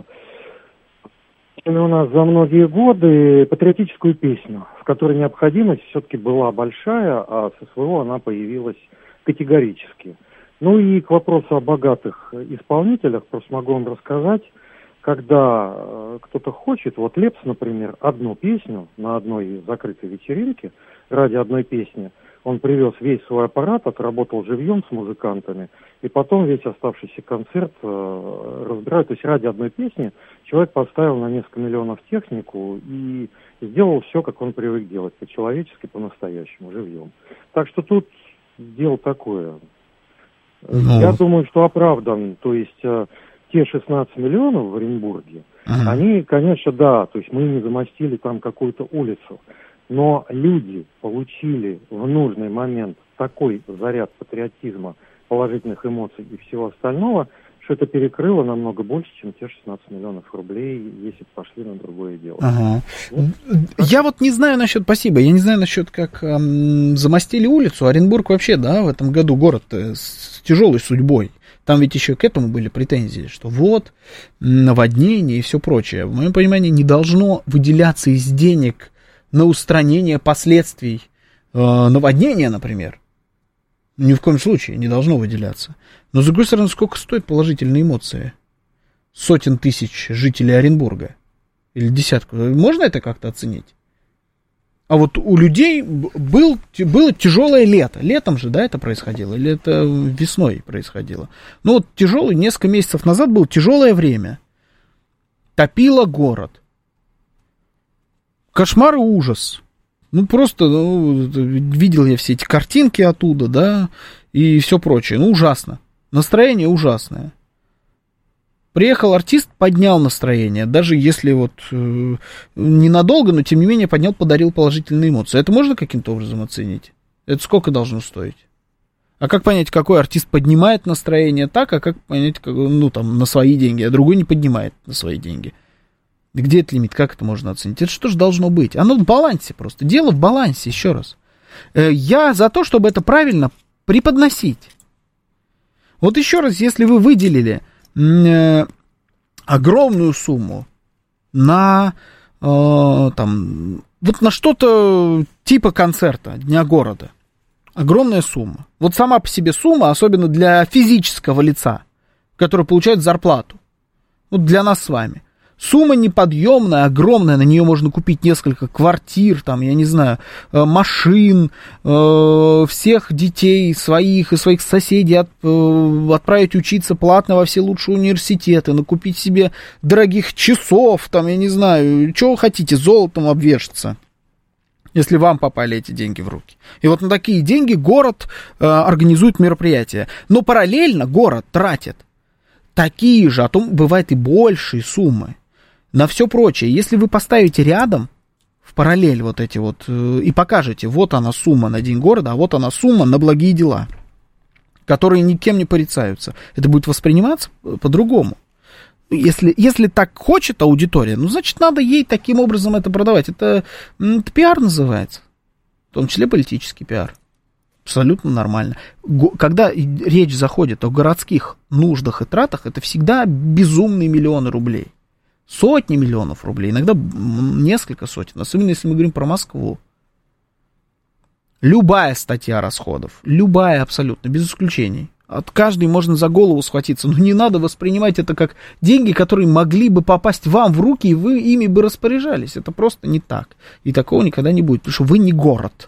нас за многие годы патриотическую песню, в которой необходимость все-таки была большая, а со СВО она появилась категорически. И к вопросу о богатых исполнителях просто могу вам рассказать. Когда кто-то хочет, вот Лепс, например, одну песню на одной закрытой вечеринке, ради одной песни, он привез весь свой аппарат, отработал живьем с музыкантами, и потом весь оставшийся концерт разбирают. То есть ради одной песни человек поставил на несколько миллионов технику и сделал все, как он привык делать, по-человечески, по-настоящему, живьем. Так что тут дело такое. Я думаю, что оправдан, то есть... Те 16 миллионов в Оренбурге, они, конечно, да, то есть мы не замостили там какую-то улицу, но люди получили в нужный момент такой заряд патриотизма, положительных эмоций и всего остального, что это перекрыло намного больше, чем те 16 миллионов рублей, если бы пошли на другое дело. Я вот не знаю насчет, спасибо, я не знаю насчет, как замостили улицу. Оренбург вообще, да, в этом году город с тяжелой судьбой. Там ведь еще к этому были претензии, что вот, наводнение и все прочее. В моем понимании, не должно выделяться из денег на устранение последствий наводнения, например. Ни в коем случае не должно выделяться. Но, с другой стороны, сколько стоят положительные эмоции сотен тысяч жителей Оренбурга? Или десятку? Можно это как-то оценить? А вот у людей было тяжелое лето. Летом же, да, это происходило? Или это весной происходило? Вот тяжелый, несколько месяцев назад было тяжелое время. Топило город. Кошмар и ужас. Ну, просто, видел я все эти картинки оттуда, да, и все прочее. Ну, ужасно. Настроение ужасное. Приехал артист, поднял настроение, даже если вот ненадолго, но тем не менее поднял, подарил положительные эмоции. Это можно каким-то образом оценить? Это сколько должно стоить? А как понять, какой артист поднимает настроение так, а как понять, ну, там, на свои деньги, а другой не поднимает на свои деньги? Где этот лимит? Как это можно оценить? Это что же должно быть? Оно в балансе просто. Дело в балансе, еще раз. Я за то, чтобы это правильно преподносить. Вот еще раз, если вы выделили огромную сумму на, там, вот на что-то типа концерта Дня города, огромная сумма. Вот сама по себе сумма, особенно для физического лица, который получает зарплату, вот для нас с вами. Сумма неподъемная, огромная, на нее можно купить несколько квартир, там, я не знаю, машин, всех детей своих и своих соседей отправить учиться платно во все лучшие университеты, накупить себе дорогих часов, там, я не знаю, чего вы хотите, золотом обвешаться, если вам попали эти деньги в руки. И вот на такие деньги город организует мероприятия. Но параллельно город тратит такие же, а то бывает и большие суммы на все прочее. Если вы поставите рядом, в параллель вот эти вот, и покажете, вот она сумма на День города, а вот она сумма на благие дела, которые никем не порицаются, это будет восприниматься по-другому. Если так хочет аудитория, ну, значит, надо ей таким образом это продавать. Это пиар называется, в том числе политический пиар. Абсолютно нормально. Когда речь заходит о городских нуждах и тратах, это всегда безумные миллионы рублей. Сотни миллионов рублей, иногда несколько сотен, особенно если мы говорим про Москву. Любая статья расходов, любая абсолютно, без исключений. От каждой можно за голову схватиться, но не надо воспринимать это как деньги, которые могли бы попасть вам в руки, и вы ими бы распоряжались. Это просто не так. И такого никогда не будет, потому что вы не город.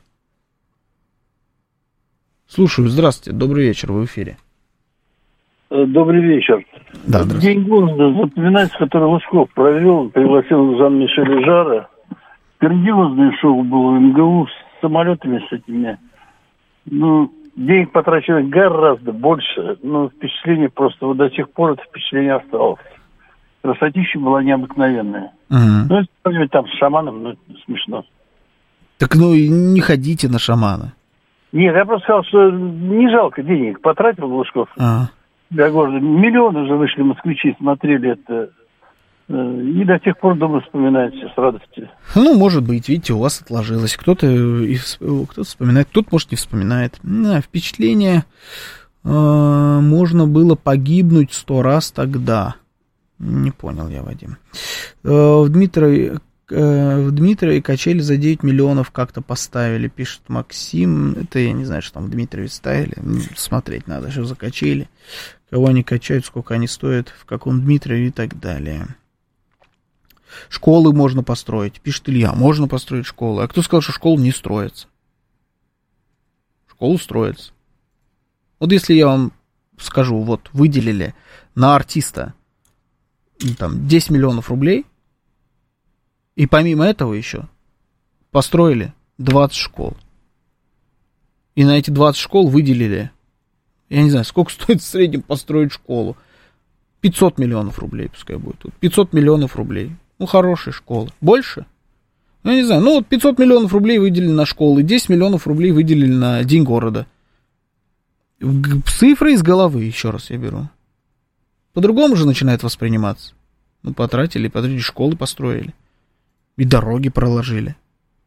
Слушаю, здравствуйте, добрый вечер, вы в эфире. Добрый вечер. Да, День города запоминается, который Лужков провел, пригласил Жан-Мишеля Жара. Грандиозное шоу было в МГУ с самолетами, с этими. Ну, денег потрачено гораздо больше, но впечатление просто вот до сих пор это впечатление осталось. Красотища была необыкновенная. Ну, это там с шаманом, ну, это смешно. Так, ну, не ходите на шамана. Нет, я просто сказал, что не жалко денег потратил Лужков. Для города. Миллионы уже вышли москвичи, смотрели это. И до тех пор, думаю, вспоминают все с радостью. Ну, может быть, видите, у вас отложилось. Кто-то вспоминает, кто-то, может, не вспоминает. Впечатление можно было погибнуть 100 раз тогда. Не понял я, Вадим. В Дмитрове качели за 9 миллионов как-то поставили, пишет Максим. Это я не знаю, что там в Дмитрове ставили. Смотреть надо, что за качели. Кого они качают, сколько они стоят, в каком Дмитрове и так далее. Школы можно построить, пишет Илья. Можно построить школы. А кто сказал, что школы не строятся? Школы строятся. Вот если я вам скажу, вот выделили на артиста там 10 миллионов рублей, и помимо этого еще построили 20 школ. И на эти 20 школ выделили, я не знаю, сколько стоит в среднем построить школу. 500 миллионов рублей пускай будет. 500 миллионов рублей. Ну, хорошая школа. Больше? Ну, я не знаю. Ну, вот 500 миллионов рублей выделили на школы, 10 миллионов рублей выделили на День города. Цифры из головы, еще раз я беру. По-другому же начинает восприниматься. Ну, потратили, школы построили. И дороги проложили.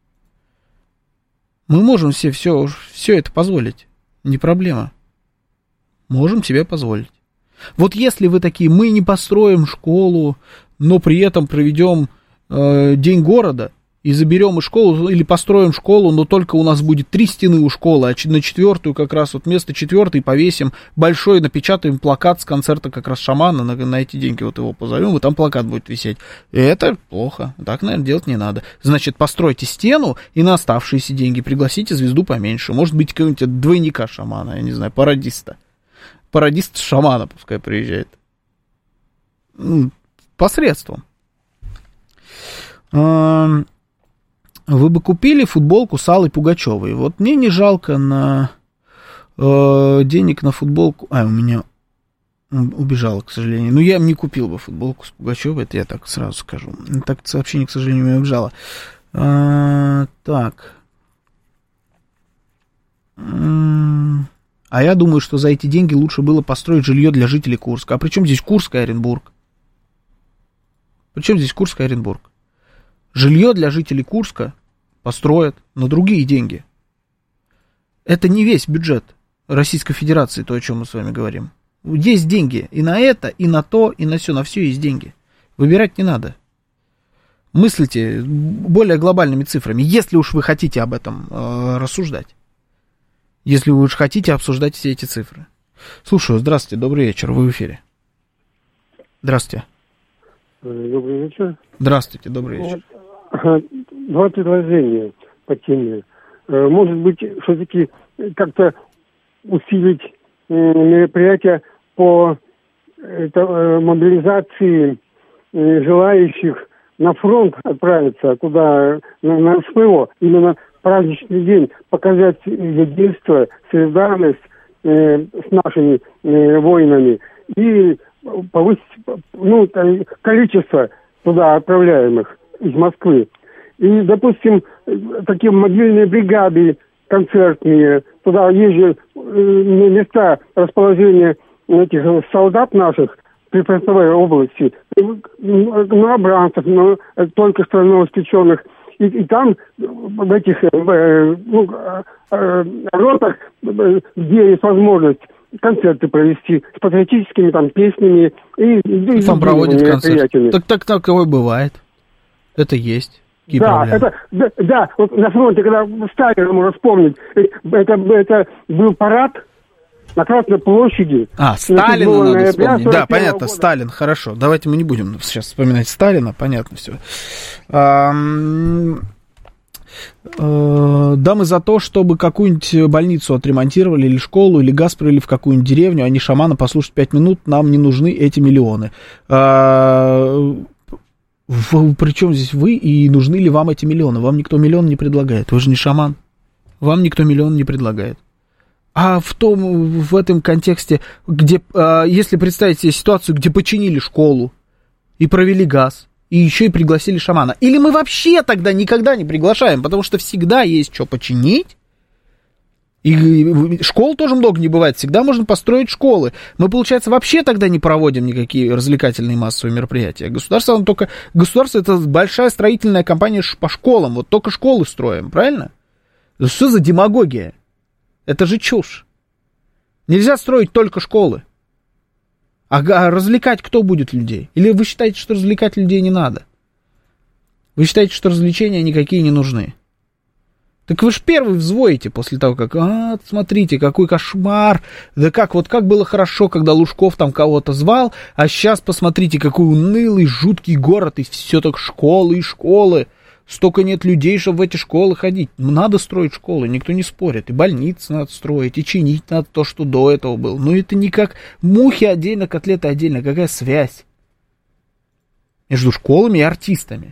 Мы можем себе все это позволить. Не проблема. Можем себе позволить. Вот если вы такие, мы не построим школу, но при этом проведем День города и заберем и школу, или построим школу, но только у нас будет 3 стены у школы, а на 4-ю как раз вот вместо 4-й повесим большой, напечатаем плакат с концерта как раз шамана, на эти деньги вот его позовем, и там плакат будет висеть. И это плохо, так, наверное, делать не надо. Значит, постройте стену и на оставшиеся деньги пригласите звезду поменьше. Может быть, какого-нибудь двойника шамана, я не знаю, пародиста. Пародист шамана пускай приезжает. Посредством. Вы бы купили футболку с Аллой Пугачевой. Вот мне не жалко на денег на футболку. У меня убежала, к сожалению. Но я не купил бы футболку с Пугачевой, это я так сразу скажу. Так сообщение, к сожалению, меня убежало. Так. А я думаю, что за эти деньги лучше было построить жилье для жителей Курска. А при чем здесь Курск и Оренбург? При чем здесь Курск и Оренбург? Жилье для жителей Курска построят на другие деньги. Это не весь бюджет Российской Федерации, то, о чем мы с вами говорим. Есть деньги и на это, и на то, и на все есть деньги. Выбирать не надо. Мыслите более глобальными цифрами, если уж вы хотите об этом рассуждать. Если вы уж хотите обсуждать все эти цифры. Слушаю, здравствуйте, добрый вечер, вы в эфире. Здравствуйте. Добрый вечер. Здравствуйте, добрый вечер. Два предложения по теме. Может быть, все-таки как-то усилить мероприятия по мобилизации желающих на фронт отправиться туда, на СВО, именно праздничный день, показать единство, солидарность с нашими воинами и повысить количество туда отправляемых из Москвы. И, допустим, такие мобильные бригады концертные, туда ездят места расположения этих солдат наших при фронтовой области, новобранцев, только что новоиспеченных. И там, в этих ротах, где есть возможность концерты провести с патриотическими там песнями и там проводят концерты. Так такое бывает. Это есть. Да, вот на фронте, когда Сталина можно вспомнить, это был парад на Красной площади. Сталина надо вспомнить. Да, понятно, года. Сталин, хорошо. Давайте мы не будем сейчас вспоминать Сталина, понятно все. Да, мы за то, чтобы какую-нибудь больницу отремонтировали, или школу, или газ провели в какую-нибудь деревню, а не шамана послушать 5 минут, нам не нужны эти миллионы. Причем здесь вы, и нужны ли вам эти миллионы? Вам никто миллион не предлагает, вы же не шаман. Вам никто миллион не предлагает. А в этом контексте, где, если представить себе ситуацию, где починили школу и провели газ, и еще и пригласили шамана, или мы вообще тогда никогда не приглашаем, потому что всегда есть что починить, и школ тоже много не бывает, всегда можно построить школы. Мы, получается, вообще тогда не проводим никакие развлекательные массовые мероприятия. Государство это большая строительная компания по школам, вот только школы строим, правильно? Что за демагогия? Это же чушь. Нельзя строить только школы. А развлекать кто будет людей? Или вы считаете, что развлекать людей не надо? Вы считаете, что развлечения никакие не нужны? Так вы же первый взвоите после того, как, смотрите, какой кошмар, да как было хорошо, когда Лужков там кого-то звал, а сейчас посмотрите, какой унылый, жуткий город, и все так школы и школы, столько нет людей, чтобы в эти школы ходить. Надо строить школы, никто не спорит, и больницы надо строить, и чинить надо то, что до этого было. Но это не как мухи отдельно, котлеты отдельно, какая связь между школами и артистами?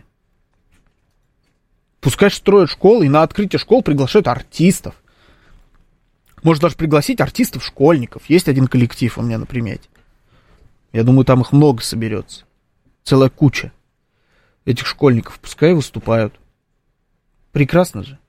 Пускай строят школы, и на открытие школ приглашают артистов. Можно даже пригласить артистов-школьников. Есть один коллектив у меня на примете. Я думаю, там их много соберется. Целая куча этих школьников. Пускай выступают. Прекрасно же.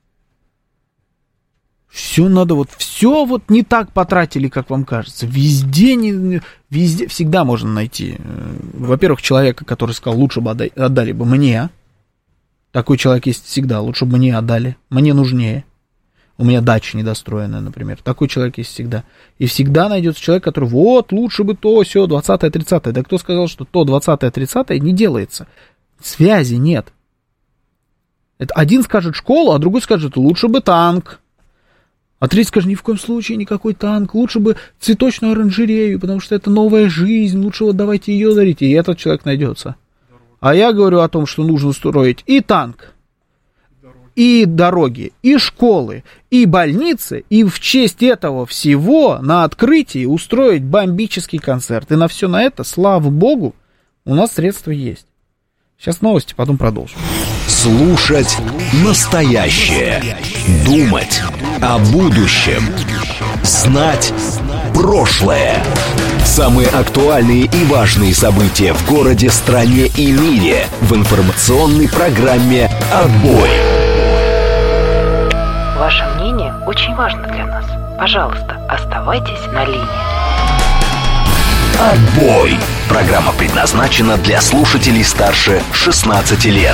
Все надо все не так потратили, как вам кажется. Везде всегда можно найти. Во-первых, человека, который сказал, лучше бы отдали бы мне. Такой человек есть всегда. Лучше бы мне отдали. Мне нужнее. У меня дача недостроенная, например. Такой человек есть всегда. И всегда найдется человек, который лучше бы то, сё, 20-е, 30-е. Да кто сказал, что то 20-е, 30-е не делается? Связи нет. Это один скажет школу, а другой скажет, лучше бы танк. А третий скажет, ни в коем случае никакой танк. Лучше бы цветочную оранжерею, потому что это новая жизнь. Лучше давайте ее дарить. И этот человек найдется. А я говорю о том, что нужно строить и танк, и дороги, и школы, и больницы, и в честь этого всего на открытии устроить бомбический концерт. И на все на это, слава богу, у нас средства есть. Сейчас новости, потом продолжим. Слушать настоящее. Думать о будущем. Знать прошлое. Самые актуальные и важные события в городе, стране и мире в информационной программе «Отбой». Ваше мнение очень важно для нас. Пожалуйста, оставайтесь на линии. «Отбой». Программа предназначена для слушателей старше 16 лет.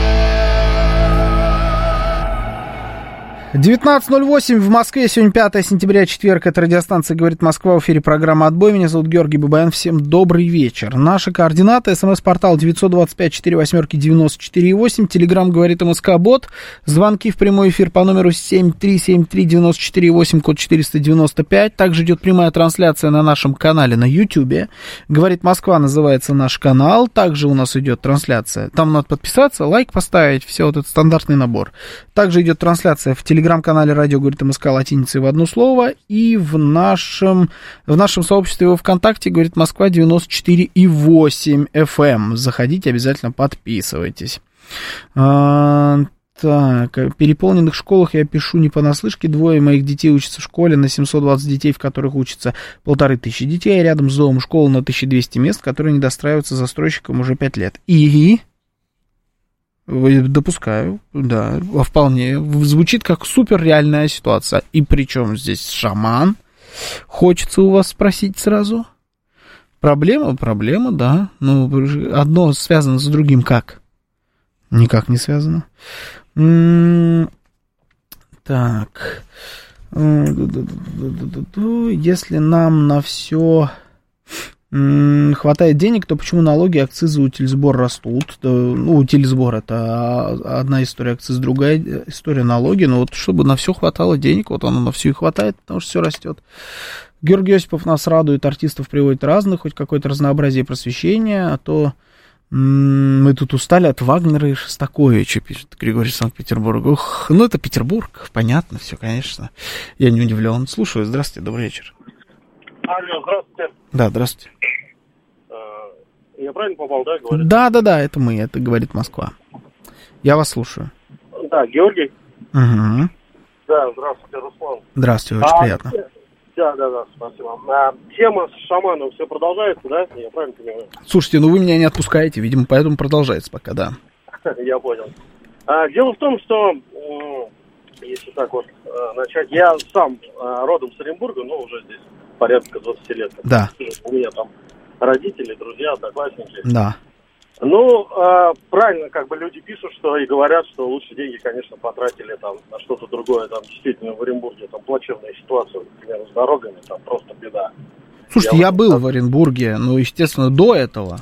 19:08 в Москве. Сегодня 5 сентября, четверг. Это радиостанция «Говорит Москва». В эфире программа «Отбой». Меня зовут Георгий Бабаян. Всем добрый вечер. Наши координаты. СМС-портал 925-48-94-8. Телеграмм «Говорит МСК-бот». Звонки в прямой эфир по номеру 7373-94-8, код 495. Также идет прямая трансляция на нашем канале на Ютьюбе. «Говорит Москва» называется наш канал. Также у нас идет трансляция. Там надо подписаться, лайк поставить. Все вот этот стандартный набор. Также идет трансляция в телеграм-канале «Радио говорит МСК» латиницей в одно слово, и в нашем сообществе во ВКонтакте «Говорит Москва» 94,8 FM. Заходите, обязательно подписывайтесь. Так, в переполненных школах я пишу не понаслышке. 2 моих детей учатся в школе на 720 детей, в которых учатся 1500 детей, а рядом с домом школа на 1200 мест, которые не достраиваются застройщикам уже 5 лет. И... Допускаю, да, вполне. Звучит как супер реальная ситуация. И причем здесь шаман? Хочется у вас спросить сразу. Проблема, да. Ну, одно связано с другим как? Никак не связано. Так. Если нам на все... хватает денег, то почему налоги, акцизы, утильсбор растут? Ну, утильсбор — это одна история, акциз — другая история, налоги. Но вот чтобы на все хватало денег, вот оно на все и хватает, потому что все растет. Георгий Осипов нас радует, артистов приводит разных, хоть какое-то разнообразие просвещения, а то мы тут устали от Вагнера и Шостаковича, пишет Григорий Санкт-Петербург. Ух, ну это Петербург, понятно, все, конечно. Я не удивлен. Слушаю, здравствуйте, добрый вечер. Алло, здравствуйте. Да, здравствуйте. Я правильно попал, да, говорит? Да, это мы, это «Говорит Москва». Я вас слушаю. Да, Георгий. Угу. Да, здравствуйте, Руслан. Здравствуйте, очень приятно. Да, спасибо. Тема с шаманом все продолжается, да? Я правильно понимаю? Слушайте, ну вы меня не отпускаете, видимо, поэтому продолжается пока, да. Я понял. Дело в том, что, если так вот начать, я сам родом с Оренбурга, но уже здесь порядка 20 лет. Да. У меня там родители, друзья, одноклассники. Да. Ну, правильно, как бы люди пишут, что и говорят, что лучше деньги, конечно, потратили там на что-то другое. Там действительно в Оренбурге там плачевная ситуация, например, с дорогами, там просто беда. Слушайте, я был в Оренбурге, но, естественно, до этого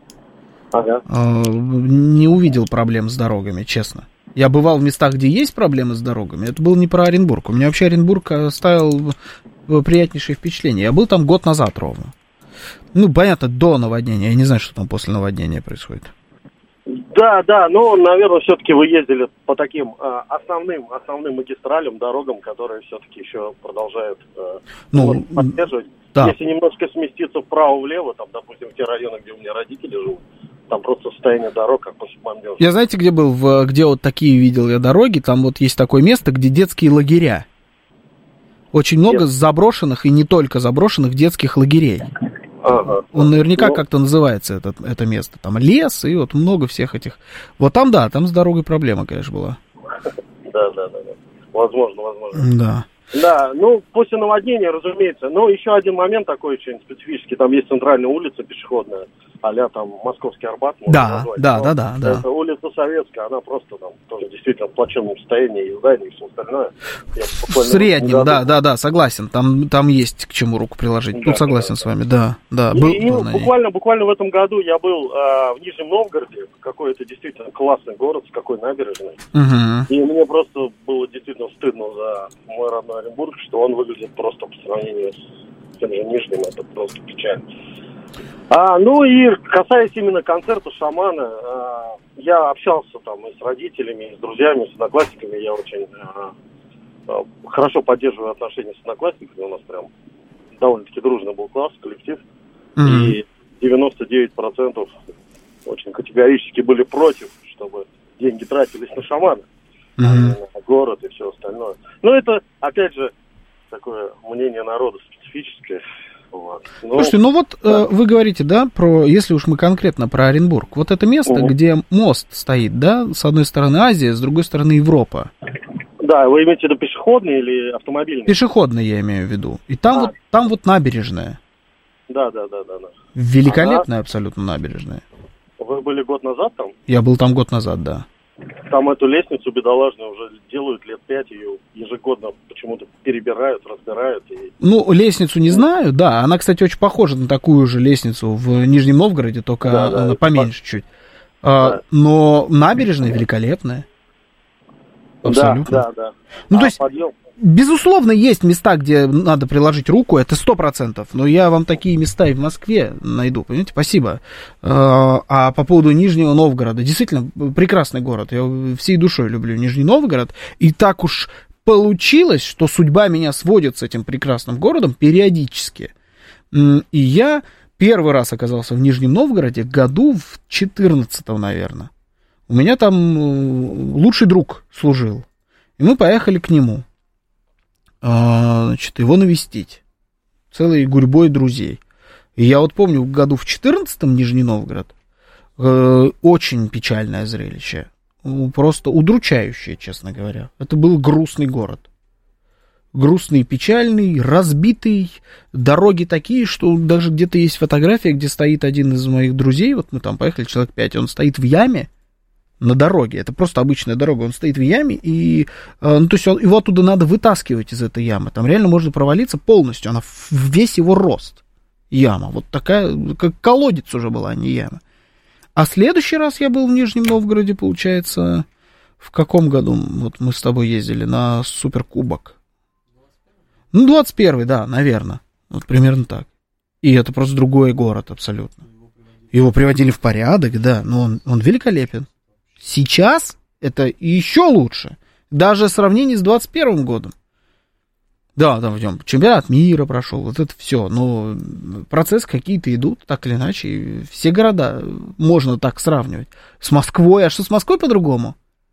не увидел проблем с дорогами, честно. Я бывал в местах, где есть проблемы с дорогами. Это было не про Оренбург. У меня вообще Оренбург оставил приятнейшее впечатление. Я был там год назад ровно. Ну, понятно, до наводнения. Я не знаю, что там после наводнения происходит. Да, но, наверное, все-таки вы ездили по таким основным магистралям, дорогам, которые все-таки еще продолжают поддерживать. Да. Если немножко сместиться вправо-влево, там, допустим, в те районы, где у меня родители живут, там просто состояние дорог, как после бомбежки. Я знаете, где был? Где вот такие видел я дороги? Там вот есть такое место, где детские лагеря. Очень много заброшенных и не только заброшенных детских лагерей. Он наверняка как-то называется это место. Там лес и вот много всех этих. Вот там, да, там с дорогой проблема, конечно, была. Да. Возможно. Да. Да, ну, после наводнения, разумеется. Но еще один момент такой очень специфический. Там есть центральная улица пешеходная, а-ля там Московский Арбат. Да. Это улица Советская, она просто там тоже действительно в плачевном состоянии, и здания, и все остальное. В среднем, да, согласен. Там есть к чему руку приложить. Тут согласен с вами, да. Буквально в этом году я был в Нижнем Новгороде, какой-то действительно классный город, с какой набережной. Угу. И мне просто было действительно стыдно за мой родной Оренбург, что он выглядит просто по сравнению с тем же Нижним, это просто печально. Ну и касаясь именно концерта шамана, я общался там и с родителями, и с друзьями, и с одноклассниками. Я очень хорошо поддерживаю отношения с одноклассниками. У нас прям довольно-таки дружный был класс, коллектив. И 99% очень категорически были против, чтобы деньги тратились на шамана, на город и все остальное. Но это, опять же, такое мнение народа специфическое. Вот. Слушайте, ну вот вы говорите, да, если уж мы конкретно про Оренбург, вот это место, где мост стоит, да, с одной стороны Азия, с другой стороны Европа. Да, вы имеете в виду пешеходный или автомобильный? Пешеходный я имею в виду. И там вот набережная. Да. Великолепная абсолютно набережная. Вы были год назад там? Я был там год назад, да. Там эту лестницу бедолажную уже делают лет 5, ее ежегодно почему-то перебирают, разбирают. Ну, лестницу не знаю, да. Она, кстати, очень похожа на такую же лестницу в Нижнем Новгороде, только она поменьше чуть. Да. Но набережная великолепная. Абсолютно. Да. Ну, то есть, безусловно, есть места, где надо приложить руку, это 100%. Но я вам такие места и в Москве найду, понимаете, спасибо. А по поводу Нижнего Новгорода, действительно, прекрасный город. Я всей душой люблю Нижний Новгород. И так уж получилось, что судьба меня сводит с этим прекрасным городом периодически. И я первый раз оказался в Нижнем Новгороде году в 14-м, наверное. У меня там лучший друг служил. И мы поехали к нему. Значит, его навестить. Целой гурьбой друзей. И я вот помню, в году в 14-м Нижний Новгород очень печальное зрелище. Просто удручающее, честно говоря. Это был грустный город. Грустный, печальный, разбитый. Дороги такие, что даже где-то есть фотография, где стоит один из моих друзей. Вот мы там поехали, человек 5, он стоит в яме на дороге, это просто обычная дорога, он стоит в яме, и, ну, то есть его оттуда надо вытаскивать из этой ямы, там реально можно провалиться полностью, она в весь его рост, яма, вот такая, как колодец уже была, а не яма. А следующий раз я был в Нижнем Новгороде, получается, в каком году, вот мы с тобой ездили на Суперкубок? Ну, 21-й, да, наверное, вот примерно так. И это просто другой город абсолютно. Его приводили в порядок, да, но он великолепен. Сейчас это еще лучше. Даже в сравнении с 21 годом. Да, там чемпионат мира прошел, вот это все. Но процессы какие-то идут, так или иначе. И все города можно так сравнивать. С Москвой. А что с Москвой по-другому?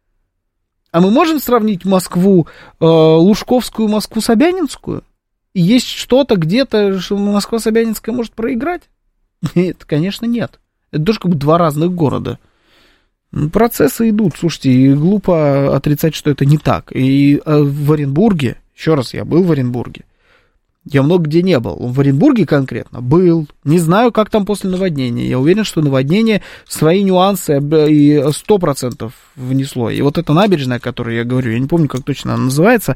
А мы можем сравнить Москву, Лужковскую, Москву-Собянинскую? И есть что-то где-то, что Москва-Собянинская может проиграть? Нет, конечно, нет. Это тоже как бы два разных города. Процессы идут, слушайте, и глупо отрицать, что это не так. И в Оренбурге, еще раз, я был в Оренбурге, я много где не был. В Оренбурге конкретно был. Не знаю, как там после наводнения. Я уверен, что наводнение свои нюансы и 100% внесло. И вот эта набережная, о которой я говорю, я не помню, как точно она называется,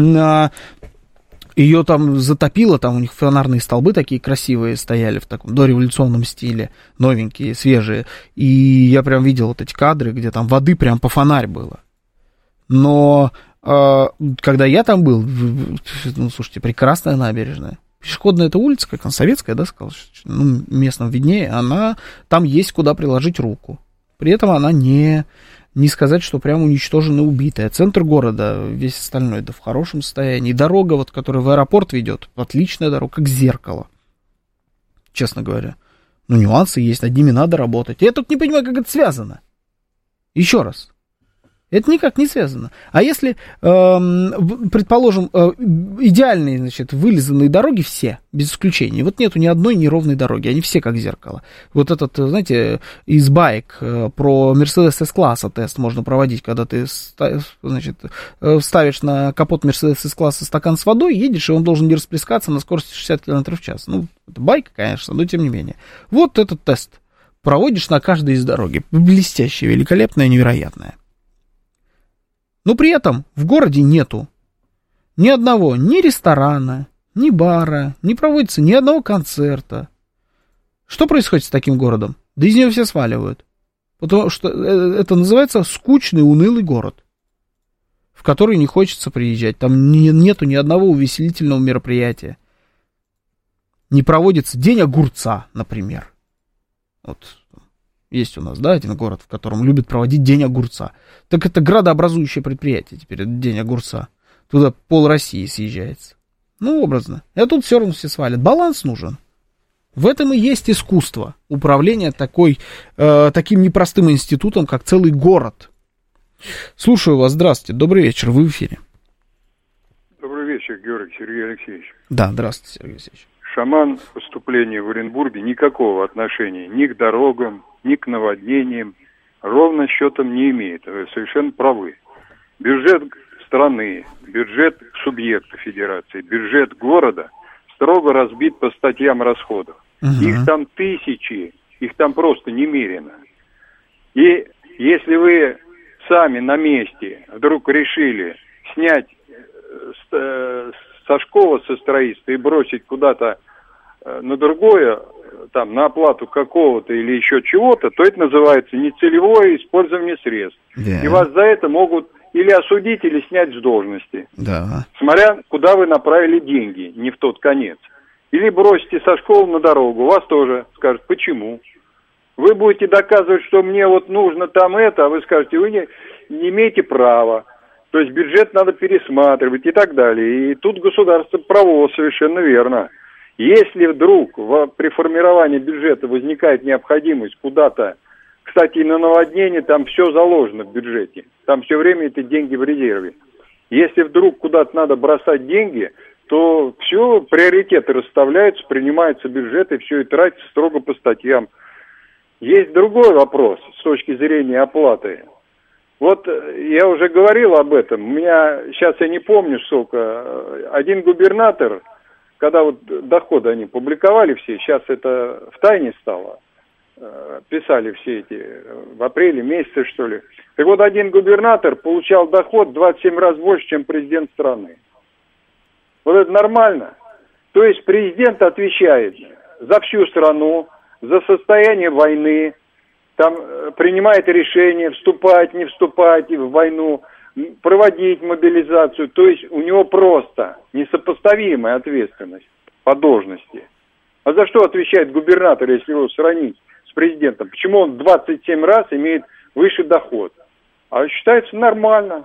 ее там затопило, там у них фонарные столбы такие красивые стояли в таком дореволюционном стиле, новенькие, свежие. И я прям видел вот эти кадры, где там воды прям по фонарь было. Но когда я там был, ну, слушайте, прекрасная набережная. Пешеходная эта улица, как она, советская, да, сказал, ну, местным виднее, она, там есть куда приложить руку. При этом она не сказать, что прям уничтожена, убитая. Центр города, весь остальной, да в хорошем состоянии. Дорога, вот, которая в аэропорт ведет, отличная дорога, как зеркало. Честно говоря. Но нюансы есть, над ними надо работать. Я только не понимаю, как это связано. Еще раз. Это никак не связано. А если, предположим, идеальные, значит, вылизанные дороги все, без исключения. Вот нету ни одной неровной дороги, они все как зеркало. Вот этот, знаете, из баек про Mercedes S-класса тест можно проводить, когда ты, значит, ставишь на капот Mercedes S-класса стакан с водой, едешь, и он должен не расплескаться на скорости 60 км в час. Ну, это байка, конечно, но тем не менее. Вот этот тест проводишь на каждой из дороги. Блестящая, великолепная, невероятная. Но при этом в городе нету ни одного, ни ресторана, ни бара, не проводится ни одного концерта. Что происходит с таким городом? Да из него все сваливают. Потому что это называется скучный, унылый город, в который не хочется приезжать. Там нету ни одного увеселительного мероприятия. Не проводится день огурца, например. Вот. Есть у нас, да, один город, в котором любят проводить день огурца. Так это градообразующее предприятие теперь, это день огурца. Туда пол России съезжается. Ну, образно. А тут все равно все свалят. Баланс нужен. В этом и есть искусство управления таким непростым институтом, как целый город. Слушаю вас, здравствуйте, добрый вечер, вы в эфире. Добрый вечер, Георгий Сергей Алексеевич. Да, здравствуйте, Сергей Алексеевич. Шаман выступления в Оренбурге никакого отношения ни к дорогам, ни к наводнениям ровно счетом не имеет. Вы совершенно правы. Бюджет страны, бюджет субъекта федерации, бюджет города строго разбит по статьям расходов. Их там тысячи, их там просто немерено. И если вы сами на месте вдруг решили снять со школы, со строительства и бросить куда-то на другое, там, на оплату какого-то или еще чего-то, то это называется нецелевое использование средств. Да. И вас за это могут или осудить, или снять с должности. Да. Смотря, куда вы направили деньги, не в тот конец. Или бросите со школы на дорогу, вас тоже скажут, почему? Вы будете доказывать, что мне вот нужно там это, а вы скажете, вы не имеете права. То есть бюджет надо пересматривать и так далее. И тут государство право, совершенно верно. Если вдруг при формировании бюджета возникает необходимость куда-то, кстати, и на наводнение там все заложено в бюджете, там все время эти деньги в резерве. Если вдруг куда-то надо бросать деньги, то все, приоритеты расставляются, принимается бюджет и все и тратится строго по статьям. Есть другой вопрос с точки зрения оплаты. Вот я уже говорил об этом, у меня, сейчас я не помню сколько, один губернатор, когда вот доходы они публиковали все, сейчас это в тайне стало, писали все эти, в апреле месяце что ли. Так вот один губернатор получал доход 27 раз больше, чем президент страны. Вот это нормально. То есть президент отвечает за всю страну, за состояние войны, там принимает решение вступать, не вступать в войну, проводить мобилизацию. То есть у него просто несопоставимая ответственность по должности. А за что отвечает губернатор, если его сравнить с президентом? Почему он 27 раз имеет выше доход? А считается нормально.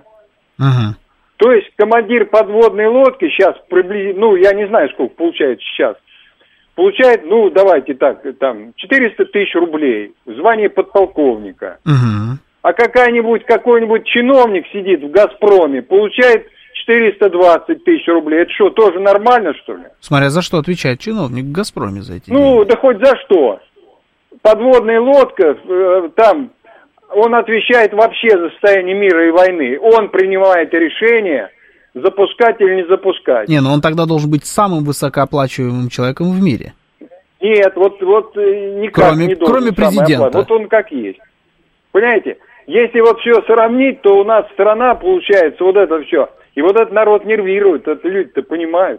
То есть командир подводной лодки сейчас приблизительно, я не знаю, сколько получает сейчас, получает, давайте так, там, 400 тысяч рублей, звание подполковника. А какой-нибудь чиновник сидит в «Газпроме», получает 420 тысяч рублей. Это что, тоже нормально, что ли? Смотря за что отвечает чиновник в «Газпроме» за эти деньги. Да хоть за что. Подводная лодка, там, он отвечает вообще за состояние мира и войны. Он принимает решение, запускать или не запускать. Он тогда должен быть самым высокооплачиваемым человеком в мире. Нет, вот никак не должен. Кроме президента. Вот он как есть. Понимаете? Если вот все сравнить, то у нас страна, получается, вот это все. И вот этот народ нервирует, это люди-то понимают.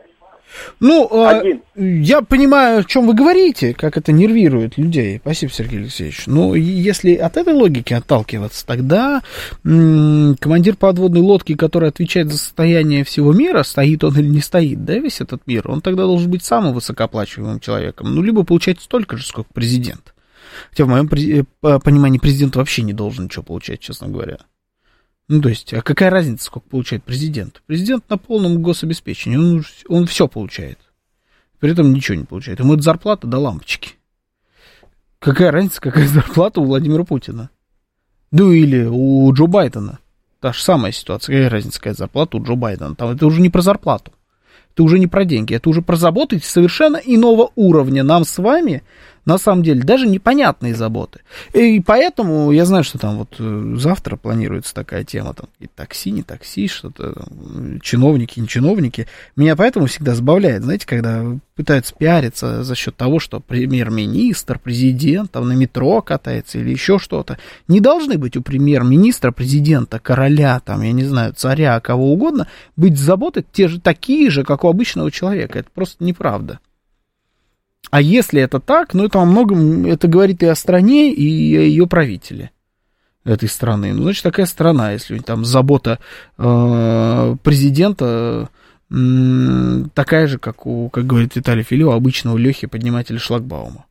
Я понимаю, о чем вы говорите, как это нервирует людей. Спасибо, Сергей Алексеевич. Если от этой логики отталкиваться, тогда командир подводной лодки, который отвечает за состояние всего мира, стоит он или не стоит, да, весь этот мир, он тогда должен быть самым высокооплачиваемым человеком. Либо получать столько же, сколько президент. Хотя в моем понимании президент вообще не должен ничего получать, честно говоря. То есть, а какая разница, сколько получает президент? Президент на полном гособеспечении, он все получает. При этом ничего не получает. Ему это зарплата до лампочки. Какая разница, какая зарплата у Владимира Путина? Или у Джо Байдена. Та же самая ситуация. Какая разница, какая зарплата у Джо Байдена? Там это уже не про зарплату. Это уже не про деньги. Это уже про заботы совершенно иного уровня. Нам с вами, на самом деле, даже непонятные заботы. И поэтому я знаю, что там вот завтра планируется такая тема, там, и такси, не такси, что-то, чиновники, не чиновники. Меня поэтому всегда забавляет, знаете, когда пытаются пиариться за счет того, что премьер-министр, президент там на метро катается или еще что-то. Не должны быть у премьер-министра, президента, короля, там, я не знаю, царя, кого угодно, быть заботы такие же, как у обычного человека. Это просто неправда. А если это так, это во многом это говорит и о стране, и о ее правителе этой страны. Значит, такая страна, если там забота президента такая же, как говорит Виталий Филиппов, обычного Лехи, поднимателя шлагбаума.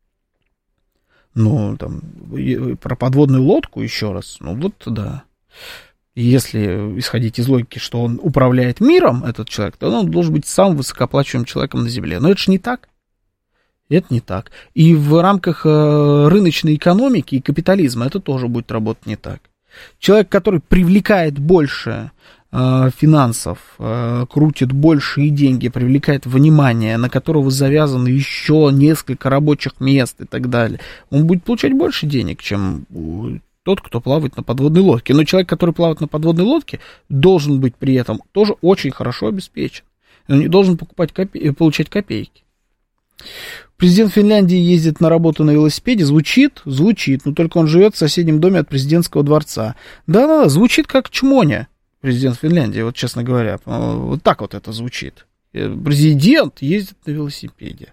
Там, про подводную лодку еще раз, да. Если исходить из логики, что он управляет миром, этот человек, то он должен быть самым высокооплачиваемым человеком на Земле. Но это же не так. Это не так. И в рамках рыночной экономики и капитализма это тоже будет работать не так. Человек, который привлекает больше финансов, крутит большие деньги, привлекает внимание, на которого завязано еще несколько рабочих мест и так далее, он будет получать больше денег, чем тот, кто плавает на подводной лодке. Но человек, который плавает на подводной лодке, должен быть при этом тоже очень хорошо обеспечен. Он не должен получать копейки. Президент Финляндии ездит на работу на велосипеде. Звучит, но только он живет в соседнем доме от президентского дворца. Да, звучит как чмоня. Президент Финляндии, вот честно говоря, вот так вот это звучит. Президент ездит на велосипеде.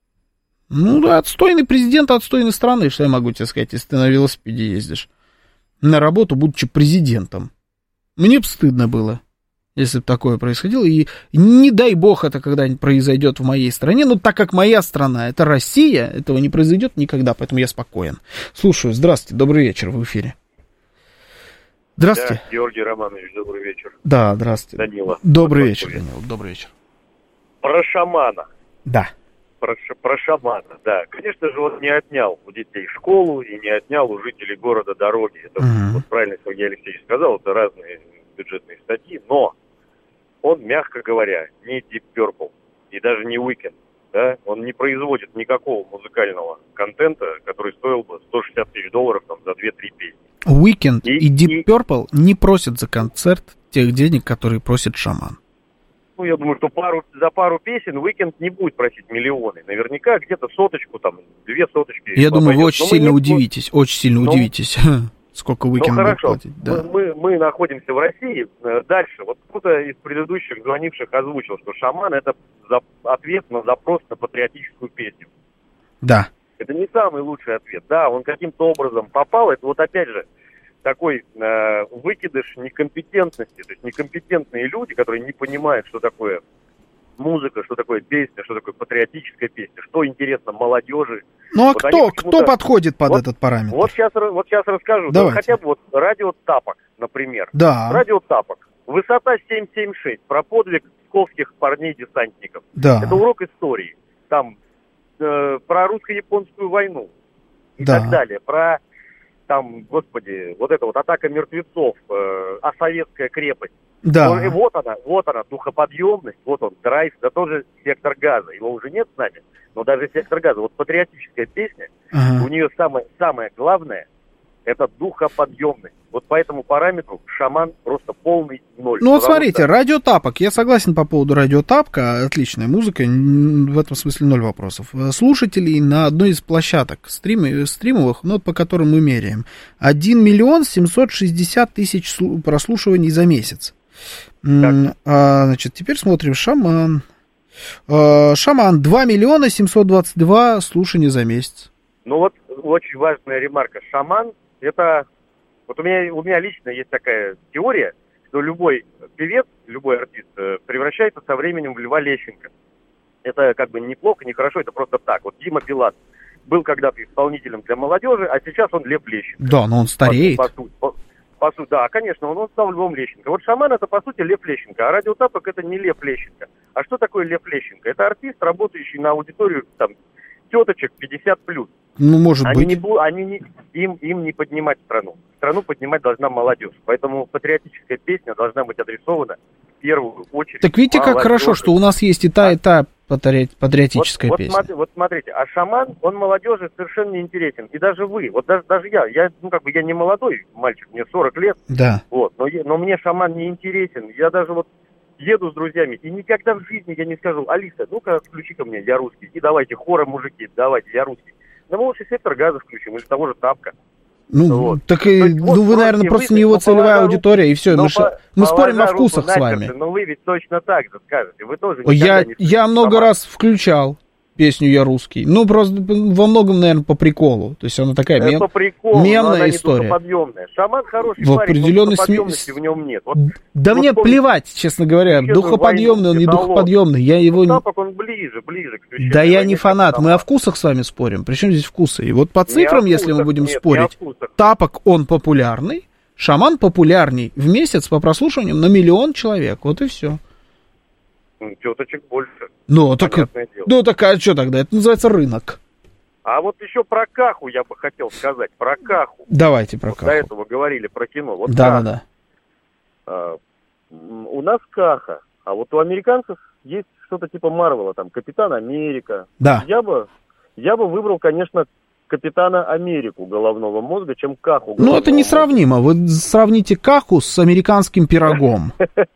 Ну да, отстойный президент отстойной страны, что я могу тебе сказать, если ты на велосипеде ездишь на работу, будучи президентом. Мне бы стыдно было, если бы такое происходило, и не дай бог это когда-нибудь произойдет в моей стране, но так как моя страна, это Россия, этого не произойдет никогда, поэтому я спокоен. Слушаю, здравствуйте, добрый вечер, в эфире. Здравствуйте. Да, Георгий Романович, добрый вечер. Да, здравствуйте. Данила. Добрый вечер, Данила, добрый вечер. Про шамана. Да. Про шамана, да. Конечно же, он не отнял у детей школу и не отнял у жителей города дороги. Это вот правильно Сергей Алексеевич сказал, это разные бюджетные статьи, но он, мягко говоря, не Deep Purple и даже не Weeknd. Да? Он не производит никакого музыкального контента, который стоил бы $160 тысяч там, за 2-3 песни. Weeknd и Deep Purple не просят за концерт тех денег, которые просит шаман. Ну, я думаю, что за пару песен Weeknd не будет просить миллионы. Наверняка где-то соточку, там, 2 соточки. Я думаю, вы очень сильно удивитесь, сколько Weeknd будет платить. Да. Мы находимся в России. Дальше, вот кто-то из предыдущих звонивших озвучил, что шаман — это ответ на запрос на патриотическую песню. Да. Это не самый лучший ответ. Да, он каким-то образом попал. Это вот опять же такой выкидыш некомпетентности. То есть некомпетентные люди, которые не понимают, что такое музыка, что такое песня, что такое патриотическая песня, что интересно молодежи. Ну а вот кто подходит под этот параметр? Вот сейчас расскажу. Да, хотя бы вот радио Тапок, например. Да. Радио Тапок. Высота 776. Про подвиг псковских парней-десантников. Да. Это урок истории. Там про русско-японскую войну и так далее. Про там, господи, вот это вот атака мертвецов, а советская крепость. Да. И вот она, духоподъемность, вот он, драйв, да тоже сектор газа. Его уже нет с нами, но даже сектор газа. Вот патриотическая песня, у нее самое главное, это духоподъемность. Вот по этому параметру шаман просто полный ноль. Ну вот смотрите, радио Тапок, я согласен по поводу радио Тапка, отличная музыка, в этом смысле 0 вопросов. Слушателей на одной из площадок стримовых, ну, по которым мы меряем, 1 760 000 прослушиваний за месяц. Значит, теперь смотрим, шаман. Шаман, 2 722 слушания за месяц. Ну вот, очень важная ремарка. Шаман, это... Вот у меня лично есть такая теория, что любой певец, любой артист превращается со временем в Льва Лещенко. Это как бы неплохо, не хорошо, это просто так. Вот Дима Билан был когда-то исполнителем для молодежи, а сейчас он Лев Лещенко. Да, но он стареет. По сути, да, конечно, он стал Львом Лещенко. Вот шаман — это, по сути, Лев Лещенко, а радио Тапок — это не Лев Лещенко. А что такое Лев Лещенко? Это артист, работающий на аудиторию, там, теточек 50+. Ну, может быть. Им не поднимать страну. Страну поднимать должна молодежь. Поэтому патриотическая песня должна быть адресована в первую очередь. Так видите, как хорошо, что у нас есть и та патриотическая песня. Вот смотрите, а шаман, он молодежи совершенно не интересен. И даже вы, вот даже я не молодой мальчик, мне 40 лет. Да. Вот, но мне шаман не интересен. Я даже вот еду с друзьями, и никогда в жизни я не скажу: Алиса, ну-ка включи-ка мне «Я русский», и давайте хором, мужики, давайте «Я русский». Да мы лучше «Сектор газа» включим, или того же Тапка. Ну, вот. Так и, вы, наверное, просто не его целевая аудитория, и все. Мы спорим о вкусах с вами. Но вы ведь точно так же скажете. Вы тоже я много раз включал песню «Я русский». Ну, просто во многом, наверное, по приколу. То есть она такая мемная история. Духоподъемная. Шаман хороший в парень, но духоподъемности в нем нет. Да мне плевать, честно говоря. Духоподъемный, он не духоподъемный. Я его... Тапок, он ближе к священной Да я не фанат, мы о вкусах с вами спорим. Причем здесь вкусы? И вот по цифрам, если мы будем спорить, Тапок, он популярный, шаман популярней в месяц по прослушиваниям на 1 000 000 человек. Вот и все. Теточек больше. Ну, так а что тогда? Это называется рынок. А вот еще про Каху я бы хотел сказать, про Каху. Давайте про Каху. До этого говорили про кино. Вот да. У нас Каха, а вот у американцев есть что-то типа Марвела, там, Капитан Америка. Да. Я бы выбрал, конечно, Капитана Америку головного мозга, чем Каху. Ну, это несравнимо. Вы сравните Каху с американским пирогом.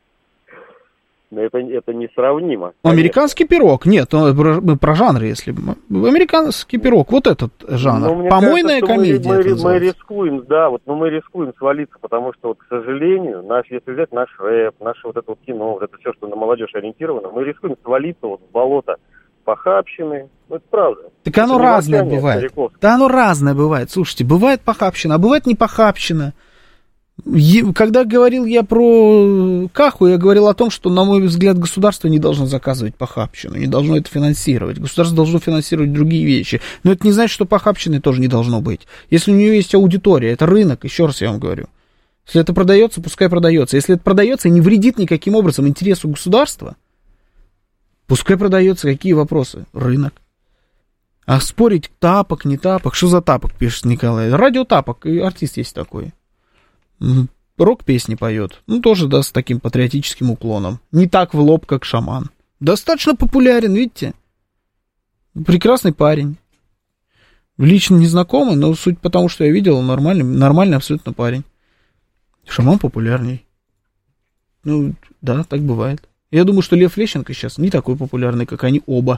Это несравнимо. Американский пирог. Нет, мы про жанр, если... Американский пирог, вот этот жанр. Помойная комедия. Мы рискуем, да, мы рискуем свалиться, потому что, вот, к сожалению, если взять наш рэп, наше вот это вот кино, вот это все, что на молодежь ориентировано, мы рискуем свалиться вот в болото похабщины. Ну, это правда. Так оно разное бывает. Да, оно разное бывает. Слушайте, бывает похабщина, а бывает не похабщина. Когда говорил я про Каху, я говорил о том, что, на мой взгляд, государство не должно заказывать похабщину, не должно это финансировать. Государство должно финансировать другие вещи. Но это не значит, что похабщины тоже не должно быть. Если у нее есть аудитория, это рынок, еще раз я вам говорю. Если это продается, пускай продается. Если это продается и не вредит никаким образом интересу государства, пускай продается. Какие вопросы? Рынок. А спорить, тапок, не тапок, что за тапок, пишет Николай. Радиотапок, и артист есть такой. Рок-песни поет. Ну, тоже, да, с таким патриотическим уклоном. Не так в лоб, как Шаман. Достаточно популярен, видите? Прекрасный парень. Лично незнакомый, но суть потому, что я видел, нормальный абсолютно парень. Шаман популярней. Ну, да, так бывает. Я думаю, что Лев Лещенко сейчас не такой популярный, как они оба.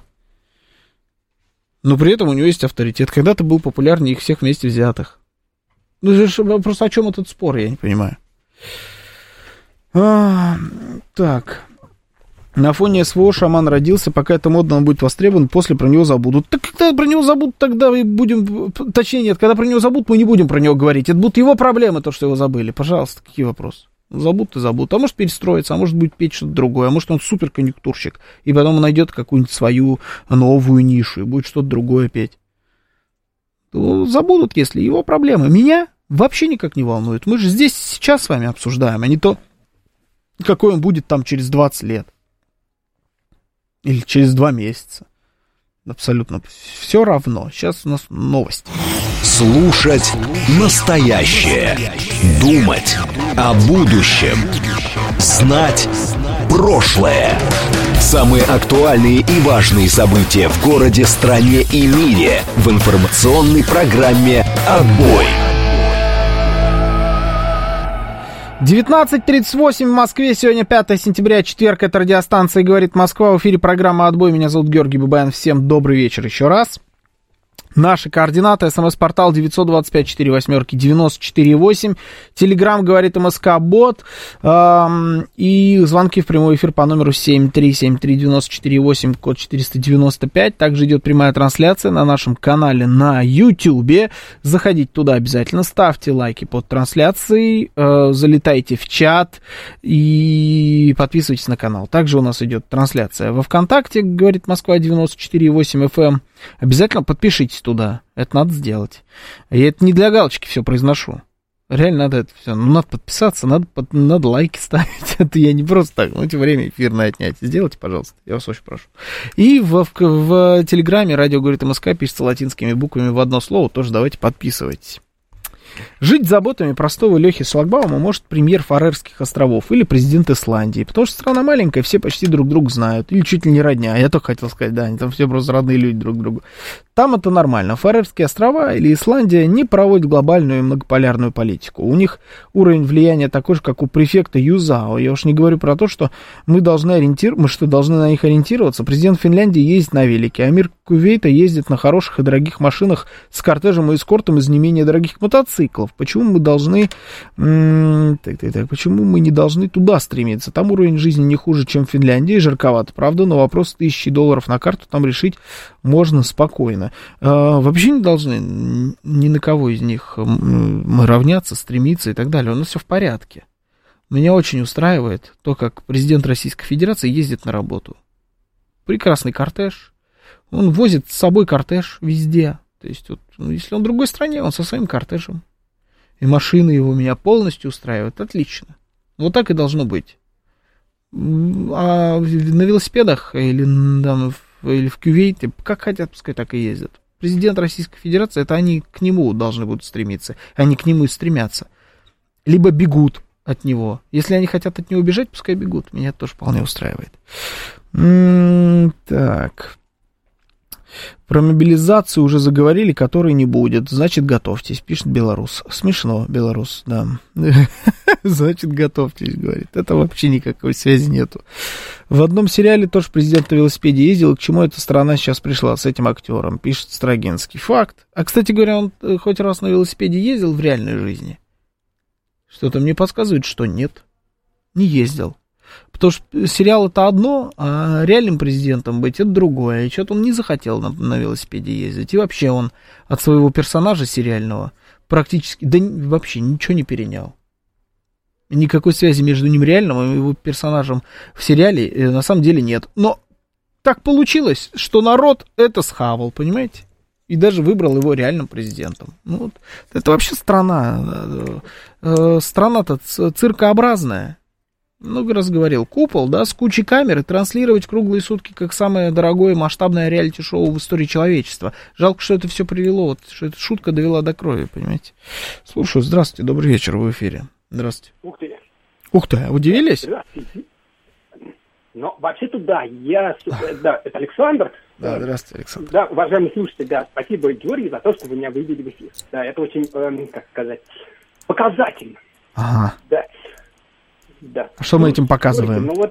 Но при этом у него есть авторитет. Когда-то был популярнее их всех вместе взятых. Ну, просто о чем этот спор, я не понимаю. Так. На фоне СВО Шаман родился, пока это модно, он будет востребован, после про него забудут. Так когда про него забудут, тогда и будем... Точнее, нет, когда про него забудут, мы не будем про него говорить. Это будут его проблемы, то, что его забыли. Пожалуйста, какие вопросы? Забудут и забудут. А может перестроиться, а может будет петь что-то другое, а может он суперконъюнктурщик, и потом он найдет какую-нибудь свою новую нишу, и будет что-то другое петь. Забудут, если его проблемы. Меня вообще никак не волнует. Мы же здесь сейчас с вами обсуждаем, а не то, какой он будет там через 20 лет. Или через 2 месяца. Абсолютно все равно. Сейчас у нас новости. Слушать настоящее. Думать о будущем. Знать прошлое. Самые актуальные и важные события в городе, стране и мире в информационной программе «Отбой». 19:38 в Москве. Сегодня 5 сентября, четверг. Это радиостанция «Говорит Москва». В эфире программа «Отбой». Меня зовут Георгий Бабаян. Всем добрый вечер еще раз. Наши координаты: СМС-портал 925-48-94-8, Телеграм «Говорит МСК-бот», и звонки в прямой эфир по номеру 7373948, код 495. Также идет прямая трансляция на нашем канале на YouTube. Заходите туда обязательно, ставьте лайки под трансляцией, залетайте в чат и подписывайтесь на канал. Также у нас идет трансляция во ВКонтакте, «Говорит Москва» 94,8 FM. Обязательно подпишитесь туда. Это надо сделать. Я это не для галочки все произношу. Реально надо это все. Ну, надо подписаться, надо лайки ставить. Это я не просто так. Ну, время эфирное отнять. Сделайте, пожалуйста. Я вас очень прошу. И в Телеграме «Радио говорит МСК» пишется латинскими буквами в одно слово. Тоже давайте подписывайтесь. Жить заботами простого Лехи Шлагбаума может премьер Фарерских островов или президент Исландии, потому что страна маленькая, все почти друг друга знают, или чуть ли не родня. Я только хотел сказать, да, они там все просто родные люди друг другу. Там это нормально. Фарерские острова или Исландия не проводят глобальную и многополярную политику. У них уровень влияния такой же, как у префекта Юзао. Я уж не говорю про то, что мы должны на них ориентироваться. Президент Финляндии ездит на велике, а мир Кувейта ездит на хороших и дорогих машинах с кортежем и эскортом из не менее дорогих мотоциклов. Почему мы должны... Почему мы не должны туда стремиться? Там уровень жизни не хуже, чем в Финляндии, жарковато, правда, но вопрос $1000 на карту там решить можно спокойно. Вообще не должны ни на кого из них мы равняться, стремиться и так далее. У нас все в порядке. Меня очень устраивает то, как президент Российской Федерации ездит на работу. Прекрасный кортеж. Он возит с собой кортеж везде. То есть, вот, если он в другой стране, он со своим кортежем. И машины его меня полностью устраивают. Отлично. Вот так и должно быть. А на велосипедах или в Кувейте, как хотят, пускай так и ездят. президент Российской Федерации, это они к нему должны будут стремиться, они к нему и стремятся. Либо бегут от него. Если они хотят от него бежать, пускай бегут. Меня это тоже вполне устраивает. Так. Про мобилизацию уже заговорили, которой не будет. Значит, готовьтесь, пишет белорус. Смешно, белорус, да. Значит, готовьтесь, говорит. Это вообще никакой связи нету. В одном сериале тоже президент на велосипеде ездил. К чему эта страна сейчас пришла с этим актером, пишет Строгинский. Факт. А, кстати говоря, он хоть раз на велосипеде ездил в реальной жизни? Что-то мне подсказывает, что нет. Не ездил. Потому что сериал это одно, а реальным президентом быть это другое. И что-то он не захотел на велосипеде ездить. И вообще он от своего персонажа сериального практически, да вообще ничего не перенял. Никакой связи между ним реальным и его персонажем в сериале на самом деле нет. Но так получилось, что народ это схавал, понимаете? И даже выбрал его реальным президентом. Ну, вот, это вообще страна. Страна-то циркообразная. Много раз говорил, купол, да, с кучей камер и транслировать круглые сутки как самое дорогое масштабное реалити-шоу в истории человечества. Жалко, что это все привело, вот, что эта шутка довела до крови, понимаете. Слушаю, здравствуйте, добрый вечер, вы в эфире. Здравствуйте. Ух ты. Ух ты, удивились? Здравствуйте. Ну, вообще-то да, да, это Александр. Да, здравствуйте, Александр. Да, уважаемые слушатели, да, спасибо, Георгий, за то, что вы меня вывели в эфир. Да, это очень, как сказать, показательно. Ага. Да. Да. А что мы этим показываем? Ну вот,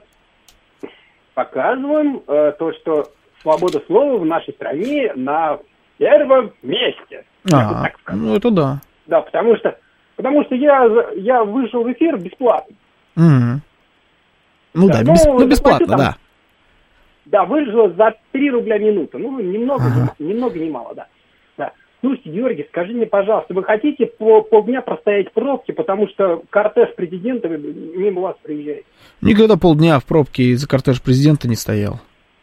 показываем то, что свобода слова в нашей стране на первом месте. Ну это да. Да, потому что я вышел в эфир бесплатно. Ну да, бесплатно, там, да. Да, вышел за 3 рубля минута. Ну, немного, не мало, да. Слушайте, Георгий, скажи мне, пожалуйста, вы хотите полдня простоять в пробке, потому что кортеж президента мимо вас приезжает? Никогда полдня в пробке из-за кортежа президента не стоял.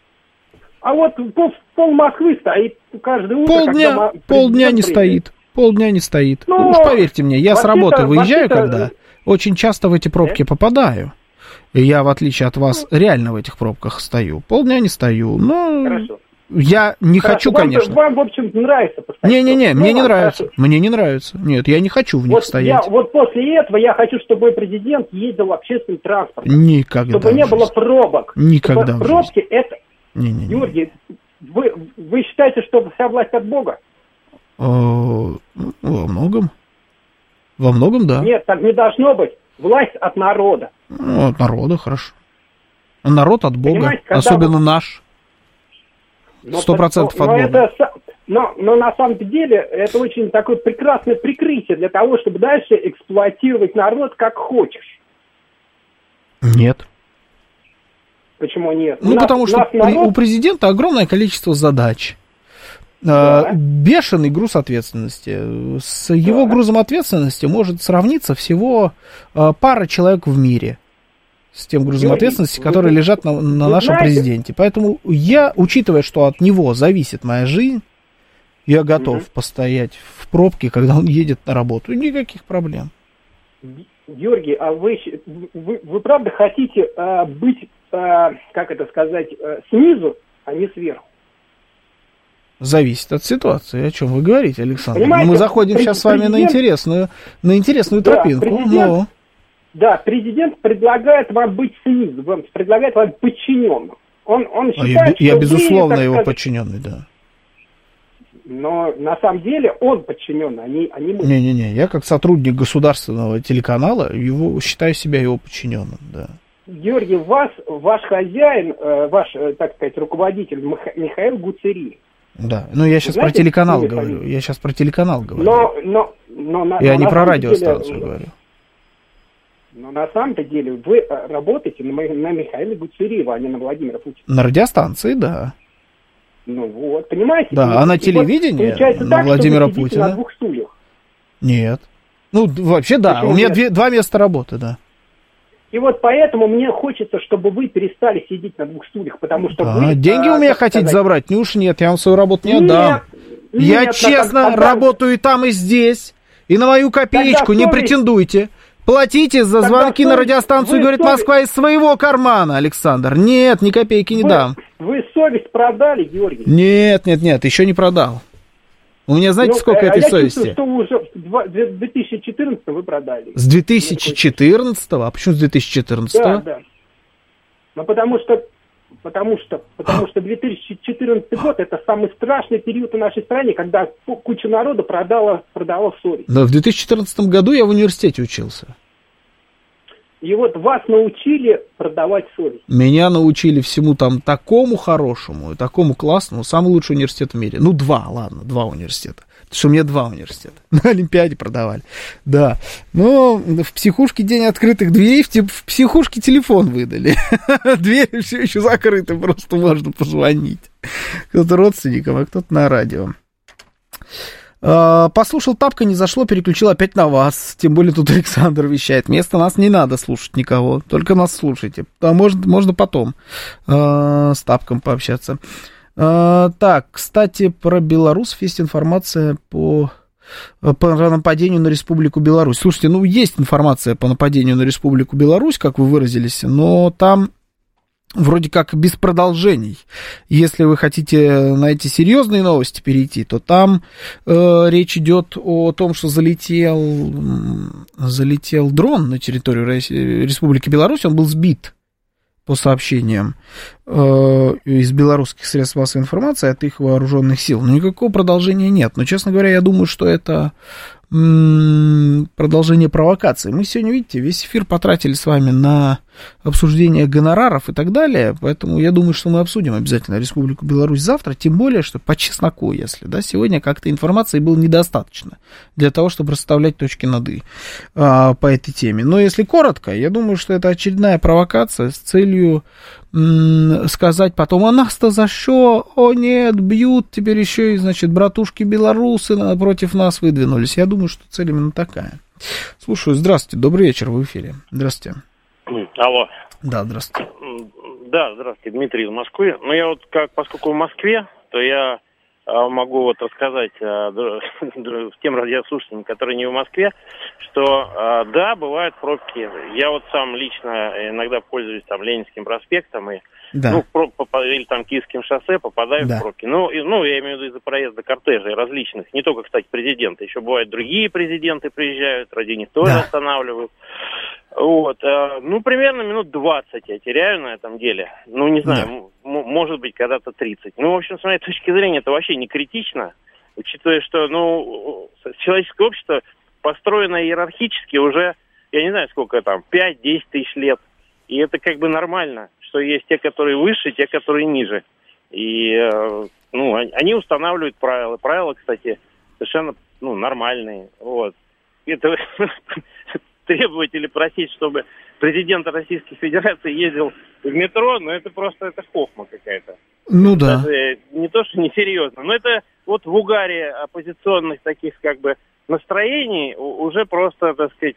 А вот пол Москвы стоит каждое утро. Полдня не стоит. Полдня не стоит. Ну, уж поверьте мне, я с работы выезжаю, когда очень часто в эти пробки попадаю. И я, в отличие от вас, реально в этих пробках стою. Полдня не стою, но... Хорошо. Я не хочу, конечно. Вам, в общем, нравится постоянно. Не-не-не, мне не нравится. Мне не нравится. Нет, я не хочу в них стоять. Вот после этого я хочу, чтобы мой президент ездил в общественном транспорте. Никогда. Чтобы не было пробок. Никогда. Пробки это... Не-не-не. Георгий, вы считаете, что вся власть от Бога? Во многом. Во многом, да. Нет, так не должно быть. Власть от народа. Ну, от народа, хорошо. Народ от Бога, особенно наш. 100% от Бога. Но на самом деле это очень такое прекрасное прикрытие для того, чтобы дальше эксплуатировать народ как хочешь. Нет. Почему нет? Ну, потому что у президента огромное количество задач. Бешеный груз ответственности. С его грузом ответственности может сравниться всего пара человек в мире. С тем грузом ответственности, которые лежат на нашем президенте. Поэтому я, учитывая, что от него зависит моя жизнь, я готов постоять в пробке, когда он едет на работу. Никаких проблем. Георгий, а вы правда хотите быть, как это сказать, снизу, а не сверху? Зависит от ситуации. О чем вы говорите, Александр? Мы заходим сейчас с вами на интересную тропинку. Да, президент предлагает вам быть снизу, предлагает вам подчиненным. Он считает, я безусловно его подчиненный, да. Но на самом деле он подчиненный, а не мы. Не-не-не, я как сотрудник государственного телеканала считаю себя его подчиненным, да. Георгий, ваш хозяин, ваш, так сказать, руководитель Михаил Гуцери. Да, ну я сейчас про телеканал говорю. Я сейчас про телеканал говорю. Я не про радиостанцию говорю. Но на самом-то деле вы работаете на Михаила Гуцериева, а не на Владимира Путина. На радиостанции, да. Ну вот, понимаете? Да, а на телевидении на Владимира Путина. На 2 стульях. Нет. Ну, вообще, да. Почему у меня 2 места работы, да. И вот поэтому мне хочется, чтобы вы перестали сидеть на 2 стульях, потому что вы... Деньги у меня хотите забрать? Ну уж нет, я вам свою работу не отдам. Я честно работаю и там, и здесь. И на мою копеечку не претендуйте. Платите за звонки на радиостанцию, говорит Москва, из своего кармана, Александр. Нет, ни копейки не дам. Вы совесть продали, Георгий? Нет, еще не продал. У меня, знаете, сколько этой совести? Я чувствую, что уже в 2014 вы продали. С 2014-го? А почему с 2014-го? Да. Ну, потому что 2014 год — это самый страшный период в нашей стране, когда куча народа продала совесть. Да, в 2014 году я в университете учился. И вот вас научили продавать совесть. Меня научили всему там такому хорошему и такому классному. Самый лучший университет в мире. Ну, два университета. Потому что у меня 2 университета. На Олимпиаде продавали. Да. Но в психушке день открытых дверей, в психушке телефон выдали. Двери все еще закрыты, просто можно позвонить. Кто-то родственникам, а кто-то на радио. Послушал, тапка не зашло, переключил опять на вас. Тем более тут Александр вещает. Вместо нас не надо слушать никого, только нас слушайте. А можно потом с тапком пообщаться. Так, кстати, про белорусов есть информация по нападению на Республику Беларусь. Слушайте, ну есть информация по нападению на Республику Беларусь, как вы выразились, но там вроде как без продолжений. Если вы хотите на эти серьезные новости перейти, то там речь идет о том, что залетел дрон на территорию Республики Беларусь, он был сбит, по сообщениям из белорусских средств массовой информации от их вооруженных сил. Но никакого продолжения нет. Но, честно говоря, я думаю, что это продолжение провокации. Мы сегодня, видите, весь эфир потратили с вами на обсуждение гонораров и так далее, поэтому я думаю, что мы обсудим обязательно Республику Беларусь завтра, тем более, что по чесноку, если, да, сегодня как-то информации было недостаточно для того, чтобы расставлять точки над «и» по этой теме. Но если коротко, я думаю, что это очередная провокация с целью сказать потом: а нас-то за что? О нет, бьют, теперь еще и, значит, братушки белорусы против нас выдвинулись. Я думаю, что цель именно такая. Слушаю, здравствуйте, добрый вечер, в эфире. Здравствуйте. Алло. Да, здравствуйте. Да, здравствуйте, Дмитрий из Москвы. Ну, я вот, поскольку в Москве, то я могу вот рассказать тем радиослушателям, которые не в Москве, что да, бывают пробки. Я вот сам лично иногда пользуюсь там Ленинским проспектом и или там Киевским шоссе, попадаю в пробки. Ну, я имею в виду из-за проезда кортежей различных. Не только, кстати, президенты. Еще бывают другие президенты приезжают, ради них тоже останавливают. Вот, примерно минут 20 я теряю на этом деле. Ну, не знаю, может быть, когда-то 30. Ну, в общем, с моей точки зрения, это вообще не критично, учитывая, что, человеческое общество построено иерархически уже, я не знаю, сколько там, 5-10 тысяч лет. И это как бы нормально, что есть те, которые выше, те, которые ниже. И, они устанавливают правила. Правила, кстати, совершенно, нормальные. Вот. Это требовать или просить, чтобы президент Российской Федерации ездил в метро, но это просто хохма какая-то. Ну да. Даже не то, что несерьезно, но это вот в угаре оппозиционных таких как бы настроений уже просто, так сказать,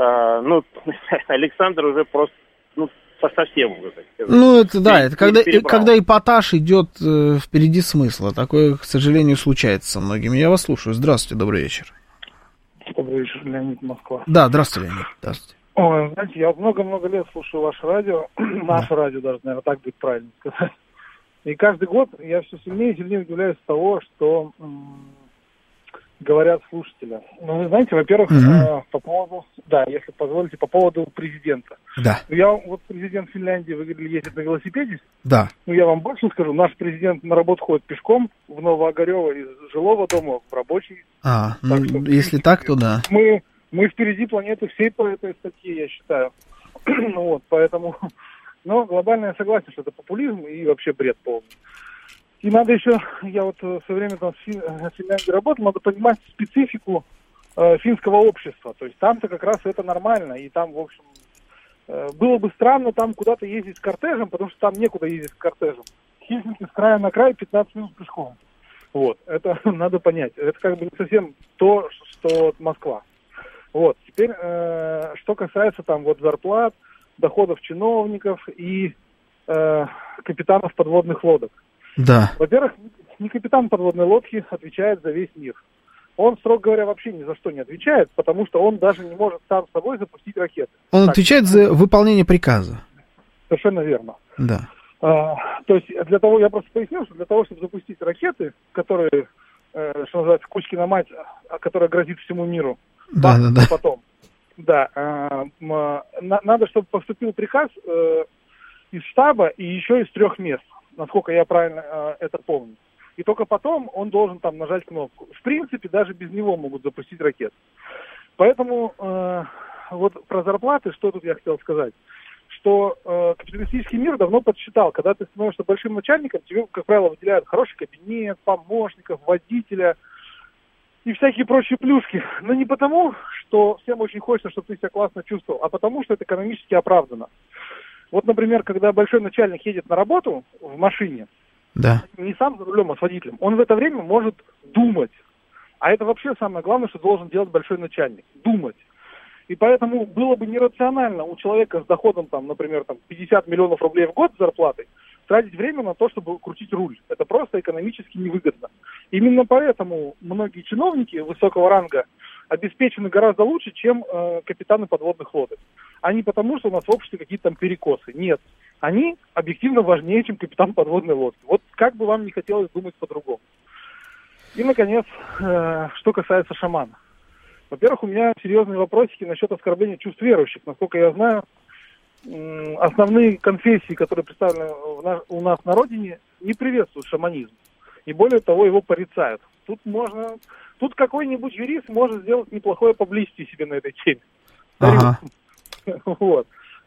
Александр уже просто, совсем уже, так сказать. Ну это да, это когда эпатаж идет впереди смысла. Такое, к сожалению, случается со многими. Я вас слушаю. Здравствуйте, добрый вечер. Добрый вечер, Леонид, Москва. Да, здравствуйте, Леонид. Здравствуйте. Ой, знаете, я много-много лет слушаю ваше радио, наше радио даже, наверное, так будет правильно сказать. И каждый год я все сильнее и сильнее удивляюсь того, что говорят слушатели. Ну, вы знаете, во-первых, по поводу, если позволите, по поводу президента. Да. Я вот президент Финляндии, вы говорили, ездит на велосипеде. Да. Ну, я вам больше скажу, наш президент на работу ходит пешком в Новоогарево из жилого дома в рабочий. Если так, то да. Мы впереди планеты всей по этой статье, я считаю. Поэтому, глобально я согласен, что это популизм и вообще бред полный. И надо еще, я вот в свое время там в Финляндии работал, надо понимать специфику финского общества. То есть там-то как раз это нормально. И там, в общем, было бы странно там куда-то ездить с кортежем, потому что там некуда ездить с кортежем. Хельсинки с края на край 15 минут пешком. Вот, это надо понять. Это как бы не совсем то, что Москва. Вот, теперь, что касается там вот зарплат, доходов чиновников и капитанов подводных лодок. Да. Во-первых, не капитан подводной лодки отвечает за весь мир. Он, строго говоря, вообще ни за что не отвечает, потому что он даже не может сам с собой запустить ракеты. Он отвечает за выполнение приказа. Совершенно верно. Да. То есть для того, я просто пояснил, что для того, чтобы запустить ракеты, которые что называется, Кузькина мать, которая грозит всему миру. Да. Потом. Да. Надо, чтобы поступил приказ из штаба и еще из 3 мест, насколько я правильно это помню. И только потом он должен там нажать кнопку. В принципе, даже без него могут запустить ракету. Поэтому вот про зарплаты, что тут я хотел сказать. Что капиталистический мир давно подсчитал, когда ты становишься большим начальником, тебе, как правило, выделяют хороший кабинет, помощников, водителя и всякие прочие плюшки. Но не потому, что всем очень хочется, чтобы ты себя классно чувствовал, а потому, что это экономически оправдано. Вот, например, когда большой начальник едет на работу в машине, да. Не сам за рулем, а с водителем, он в это время может думать. А это вообще самое главное, что должен делать большой начальник. Думать. И поэтому было бы нерационально у человека с доходом, там, например, 50 миллионов рублей в год зарплаты тратить время на то, чтобы крутить руль. Это просто экономически невыгодно. Именно поэтому многие чиновники высокого ранга обеспечены гораздо лучше, чем капитаны подводных лодок. А не потому, что у нас в обществе какие-то там перекосы. Нет. Они объективно важнее, чем капитан подводной лодки. Вот как бы вам не хотелось думать по-другому. И, наконец, что касается шамана. Во-первых, у меня серьезные вопросики насчет оскорбления чувств верующих. Насколько я знаю, основные конфессии, которые представлены у нас на родине, не приветствуют шаманизм. И более того, его порицают. Тут какой-нибудь юрист может сделать неплохое паблистики себе на этой теме. Ага. Вот.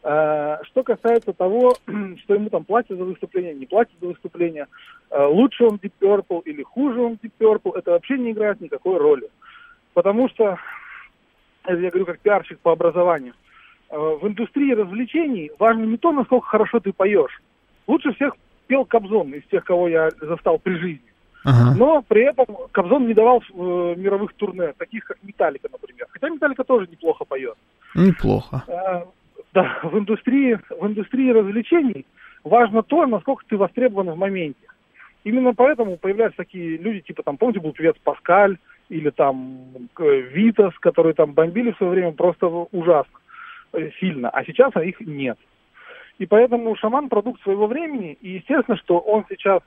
Что касается того, что ему там платят за выступление, не платят за выступление, лучше он Deep Purple или хуже он Deep Purple, это вообще не играет никакой роли. Потому что, это я говорю как пиарщик по образованию, в индустрии развлечений важно не то, насколько хорошо ты поешь. Лучше всех пел Кобзон из тех, кого я застал при жизни. Ага. Но при этом Кобзон не давал мировых турне, таких как Металлика, например. Хотя Металлика тоже неплохо поет. Неплохо. Да, в индустрии развлечений важно то, насколько ты востребован в моменте. Именно поэтому появляются такие люди, типа, там, помните, был певец Паскаль, или там Витас, которые там бомбили в свое время просто ужасно, сильно, а сейчас их нет. И поэтому шаман продукт своего времени, и естественно, что он сейчас,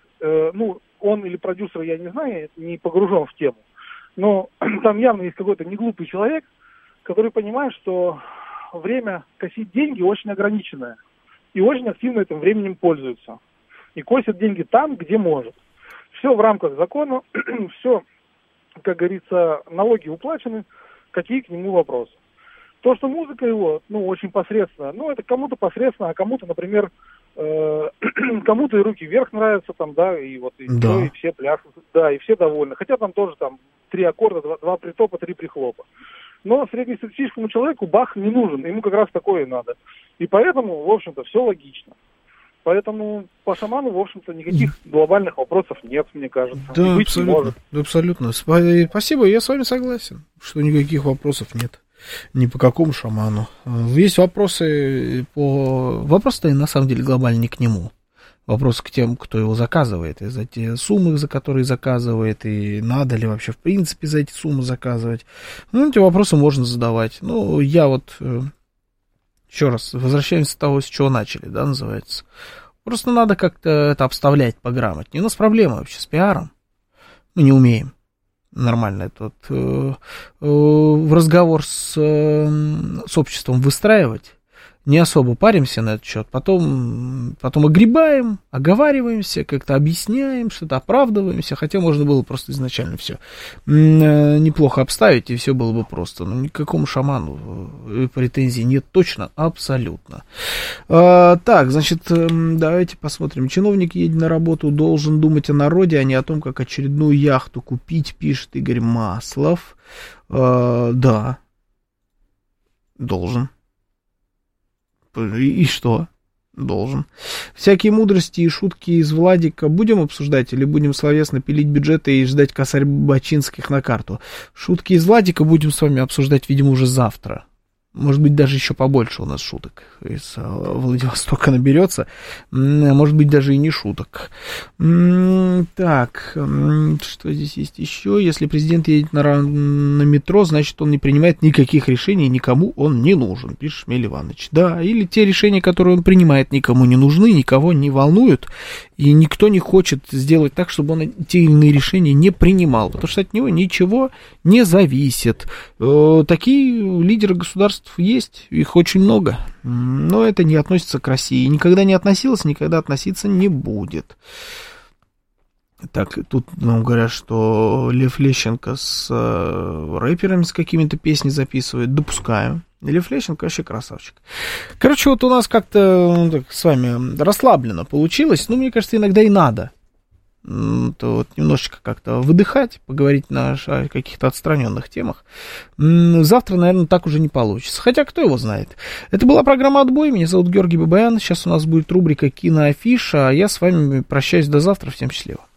он или продюсер, я не знаю, не погружен в тему, но там явно есть какой-то неглупый человек, который понимает, что время косить деньги очень ограниченное, и очень активно этим временем пользуется. И косит деньги там, где может. Все в рамках закона, все, как говорится, налоги уплачены, какие к нему вопросы. То, что музыка его, очень посредственно, это кому-то посредственно, а кому-то, например, кому-то и руки вверх нравятся, там, да, и вот, и, да. И все пляшут, да, и все довольны. Хотя там тоже там 3 аккорда, 2 притопа, 3 прихлопа. Но среднестатистическому человеку Бах не нужен, ему как раз такое надо. И поэтому, в общем-то, все логично. Поэтому по шаману, в общем-то, никаких глобальных вопросов нет, мне кажется. Да, абсолютно. Спасибо, я с вами согласен, что никаких вопросов нет. Ни по какому шаману. Есть вопросы Вопрос-то на самом деле глобально не к нему. Вопрос к тем, кто его заказывает, и за те суммы, за которые заказывает, и надо ли вообще в принципе за эти суммы заказывать. Эти вопросы можно задавать. Я вот еще раз возвращаемся с того, с чего начали, да, называется. Просто надо как-то это обставлять пограмотнее. У нас проблема вообще с пиаром. Мы не умеем нормально этот разговор с обществом выстраивать. Не особо паримся на этот счет, потом огребаем, оговариваемся, как-то объясняем, что-то оправдываемся, хотя можно было просто изначально все неплохо обставить, и все было бы просто. Но никакому шаману претензий нет точно, абсолютно. Так, значит, давайте посмотрим. Чиновник, едет на работу, должен думать о народе, а не о том, как очередную яхту купить, пишет Игорь Маслов. Да, должен. И что? Должен. Всякие мудрости и шутки из Владика будем обсуждать или будем словесно пилить бюджеты и ждать косарь Бачинских на карту? Шутки из Владика будем с вами обсуждать, видимо, уже завтра. Может быть, даже еще побольше у нас шуток из Владивостока наберется. Может быть, даже и не шуток. Так, что здесь есть еще? Если президент едет на метро, значит, он не принимает никаких решений, никому он не нужен, пишет Шмель Иванович. Да, или те решения, которые он принимает, никому не нужны, никого не волнуют, И никто не хочет сделать так, чтобы он те или иные решения не принимал, потому что от него ничего не зависит. Такие лидеры государств есть, их очень много, но это не относится к России. Никогда не относилось, никогда относиться не будет. Так, тут нам говорят, что Лев Лещенко с рэперами с какими-то песни записывает. Допускаю. Лев Лещенко вообще красавчик. Короче, вот у нас как-то так, с вами расслабленно получилось. Ну, мне кажется, иногда и надо. То вот немножечко как-то выдыхать, поговорить о каких-то отстраненных темах. Завтра, наверное, так уже не получится. Хотя, кто его знает. Это была программа «Отбой». Меня зовут Георгий Бабаян. Сейчас у нас будет рубрика «Киноафиша». А я с вами прощаюсь до завтра. Всем счастливо.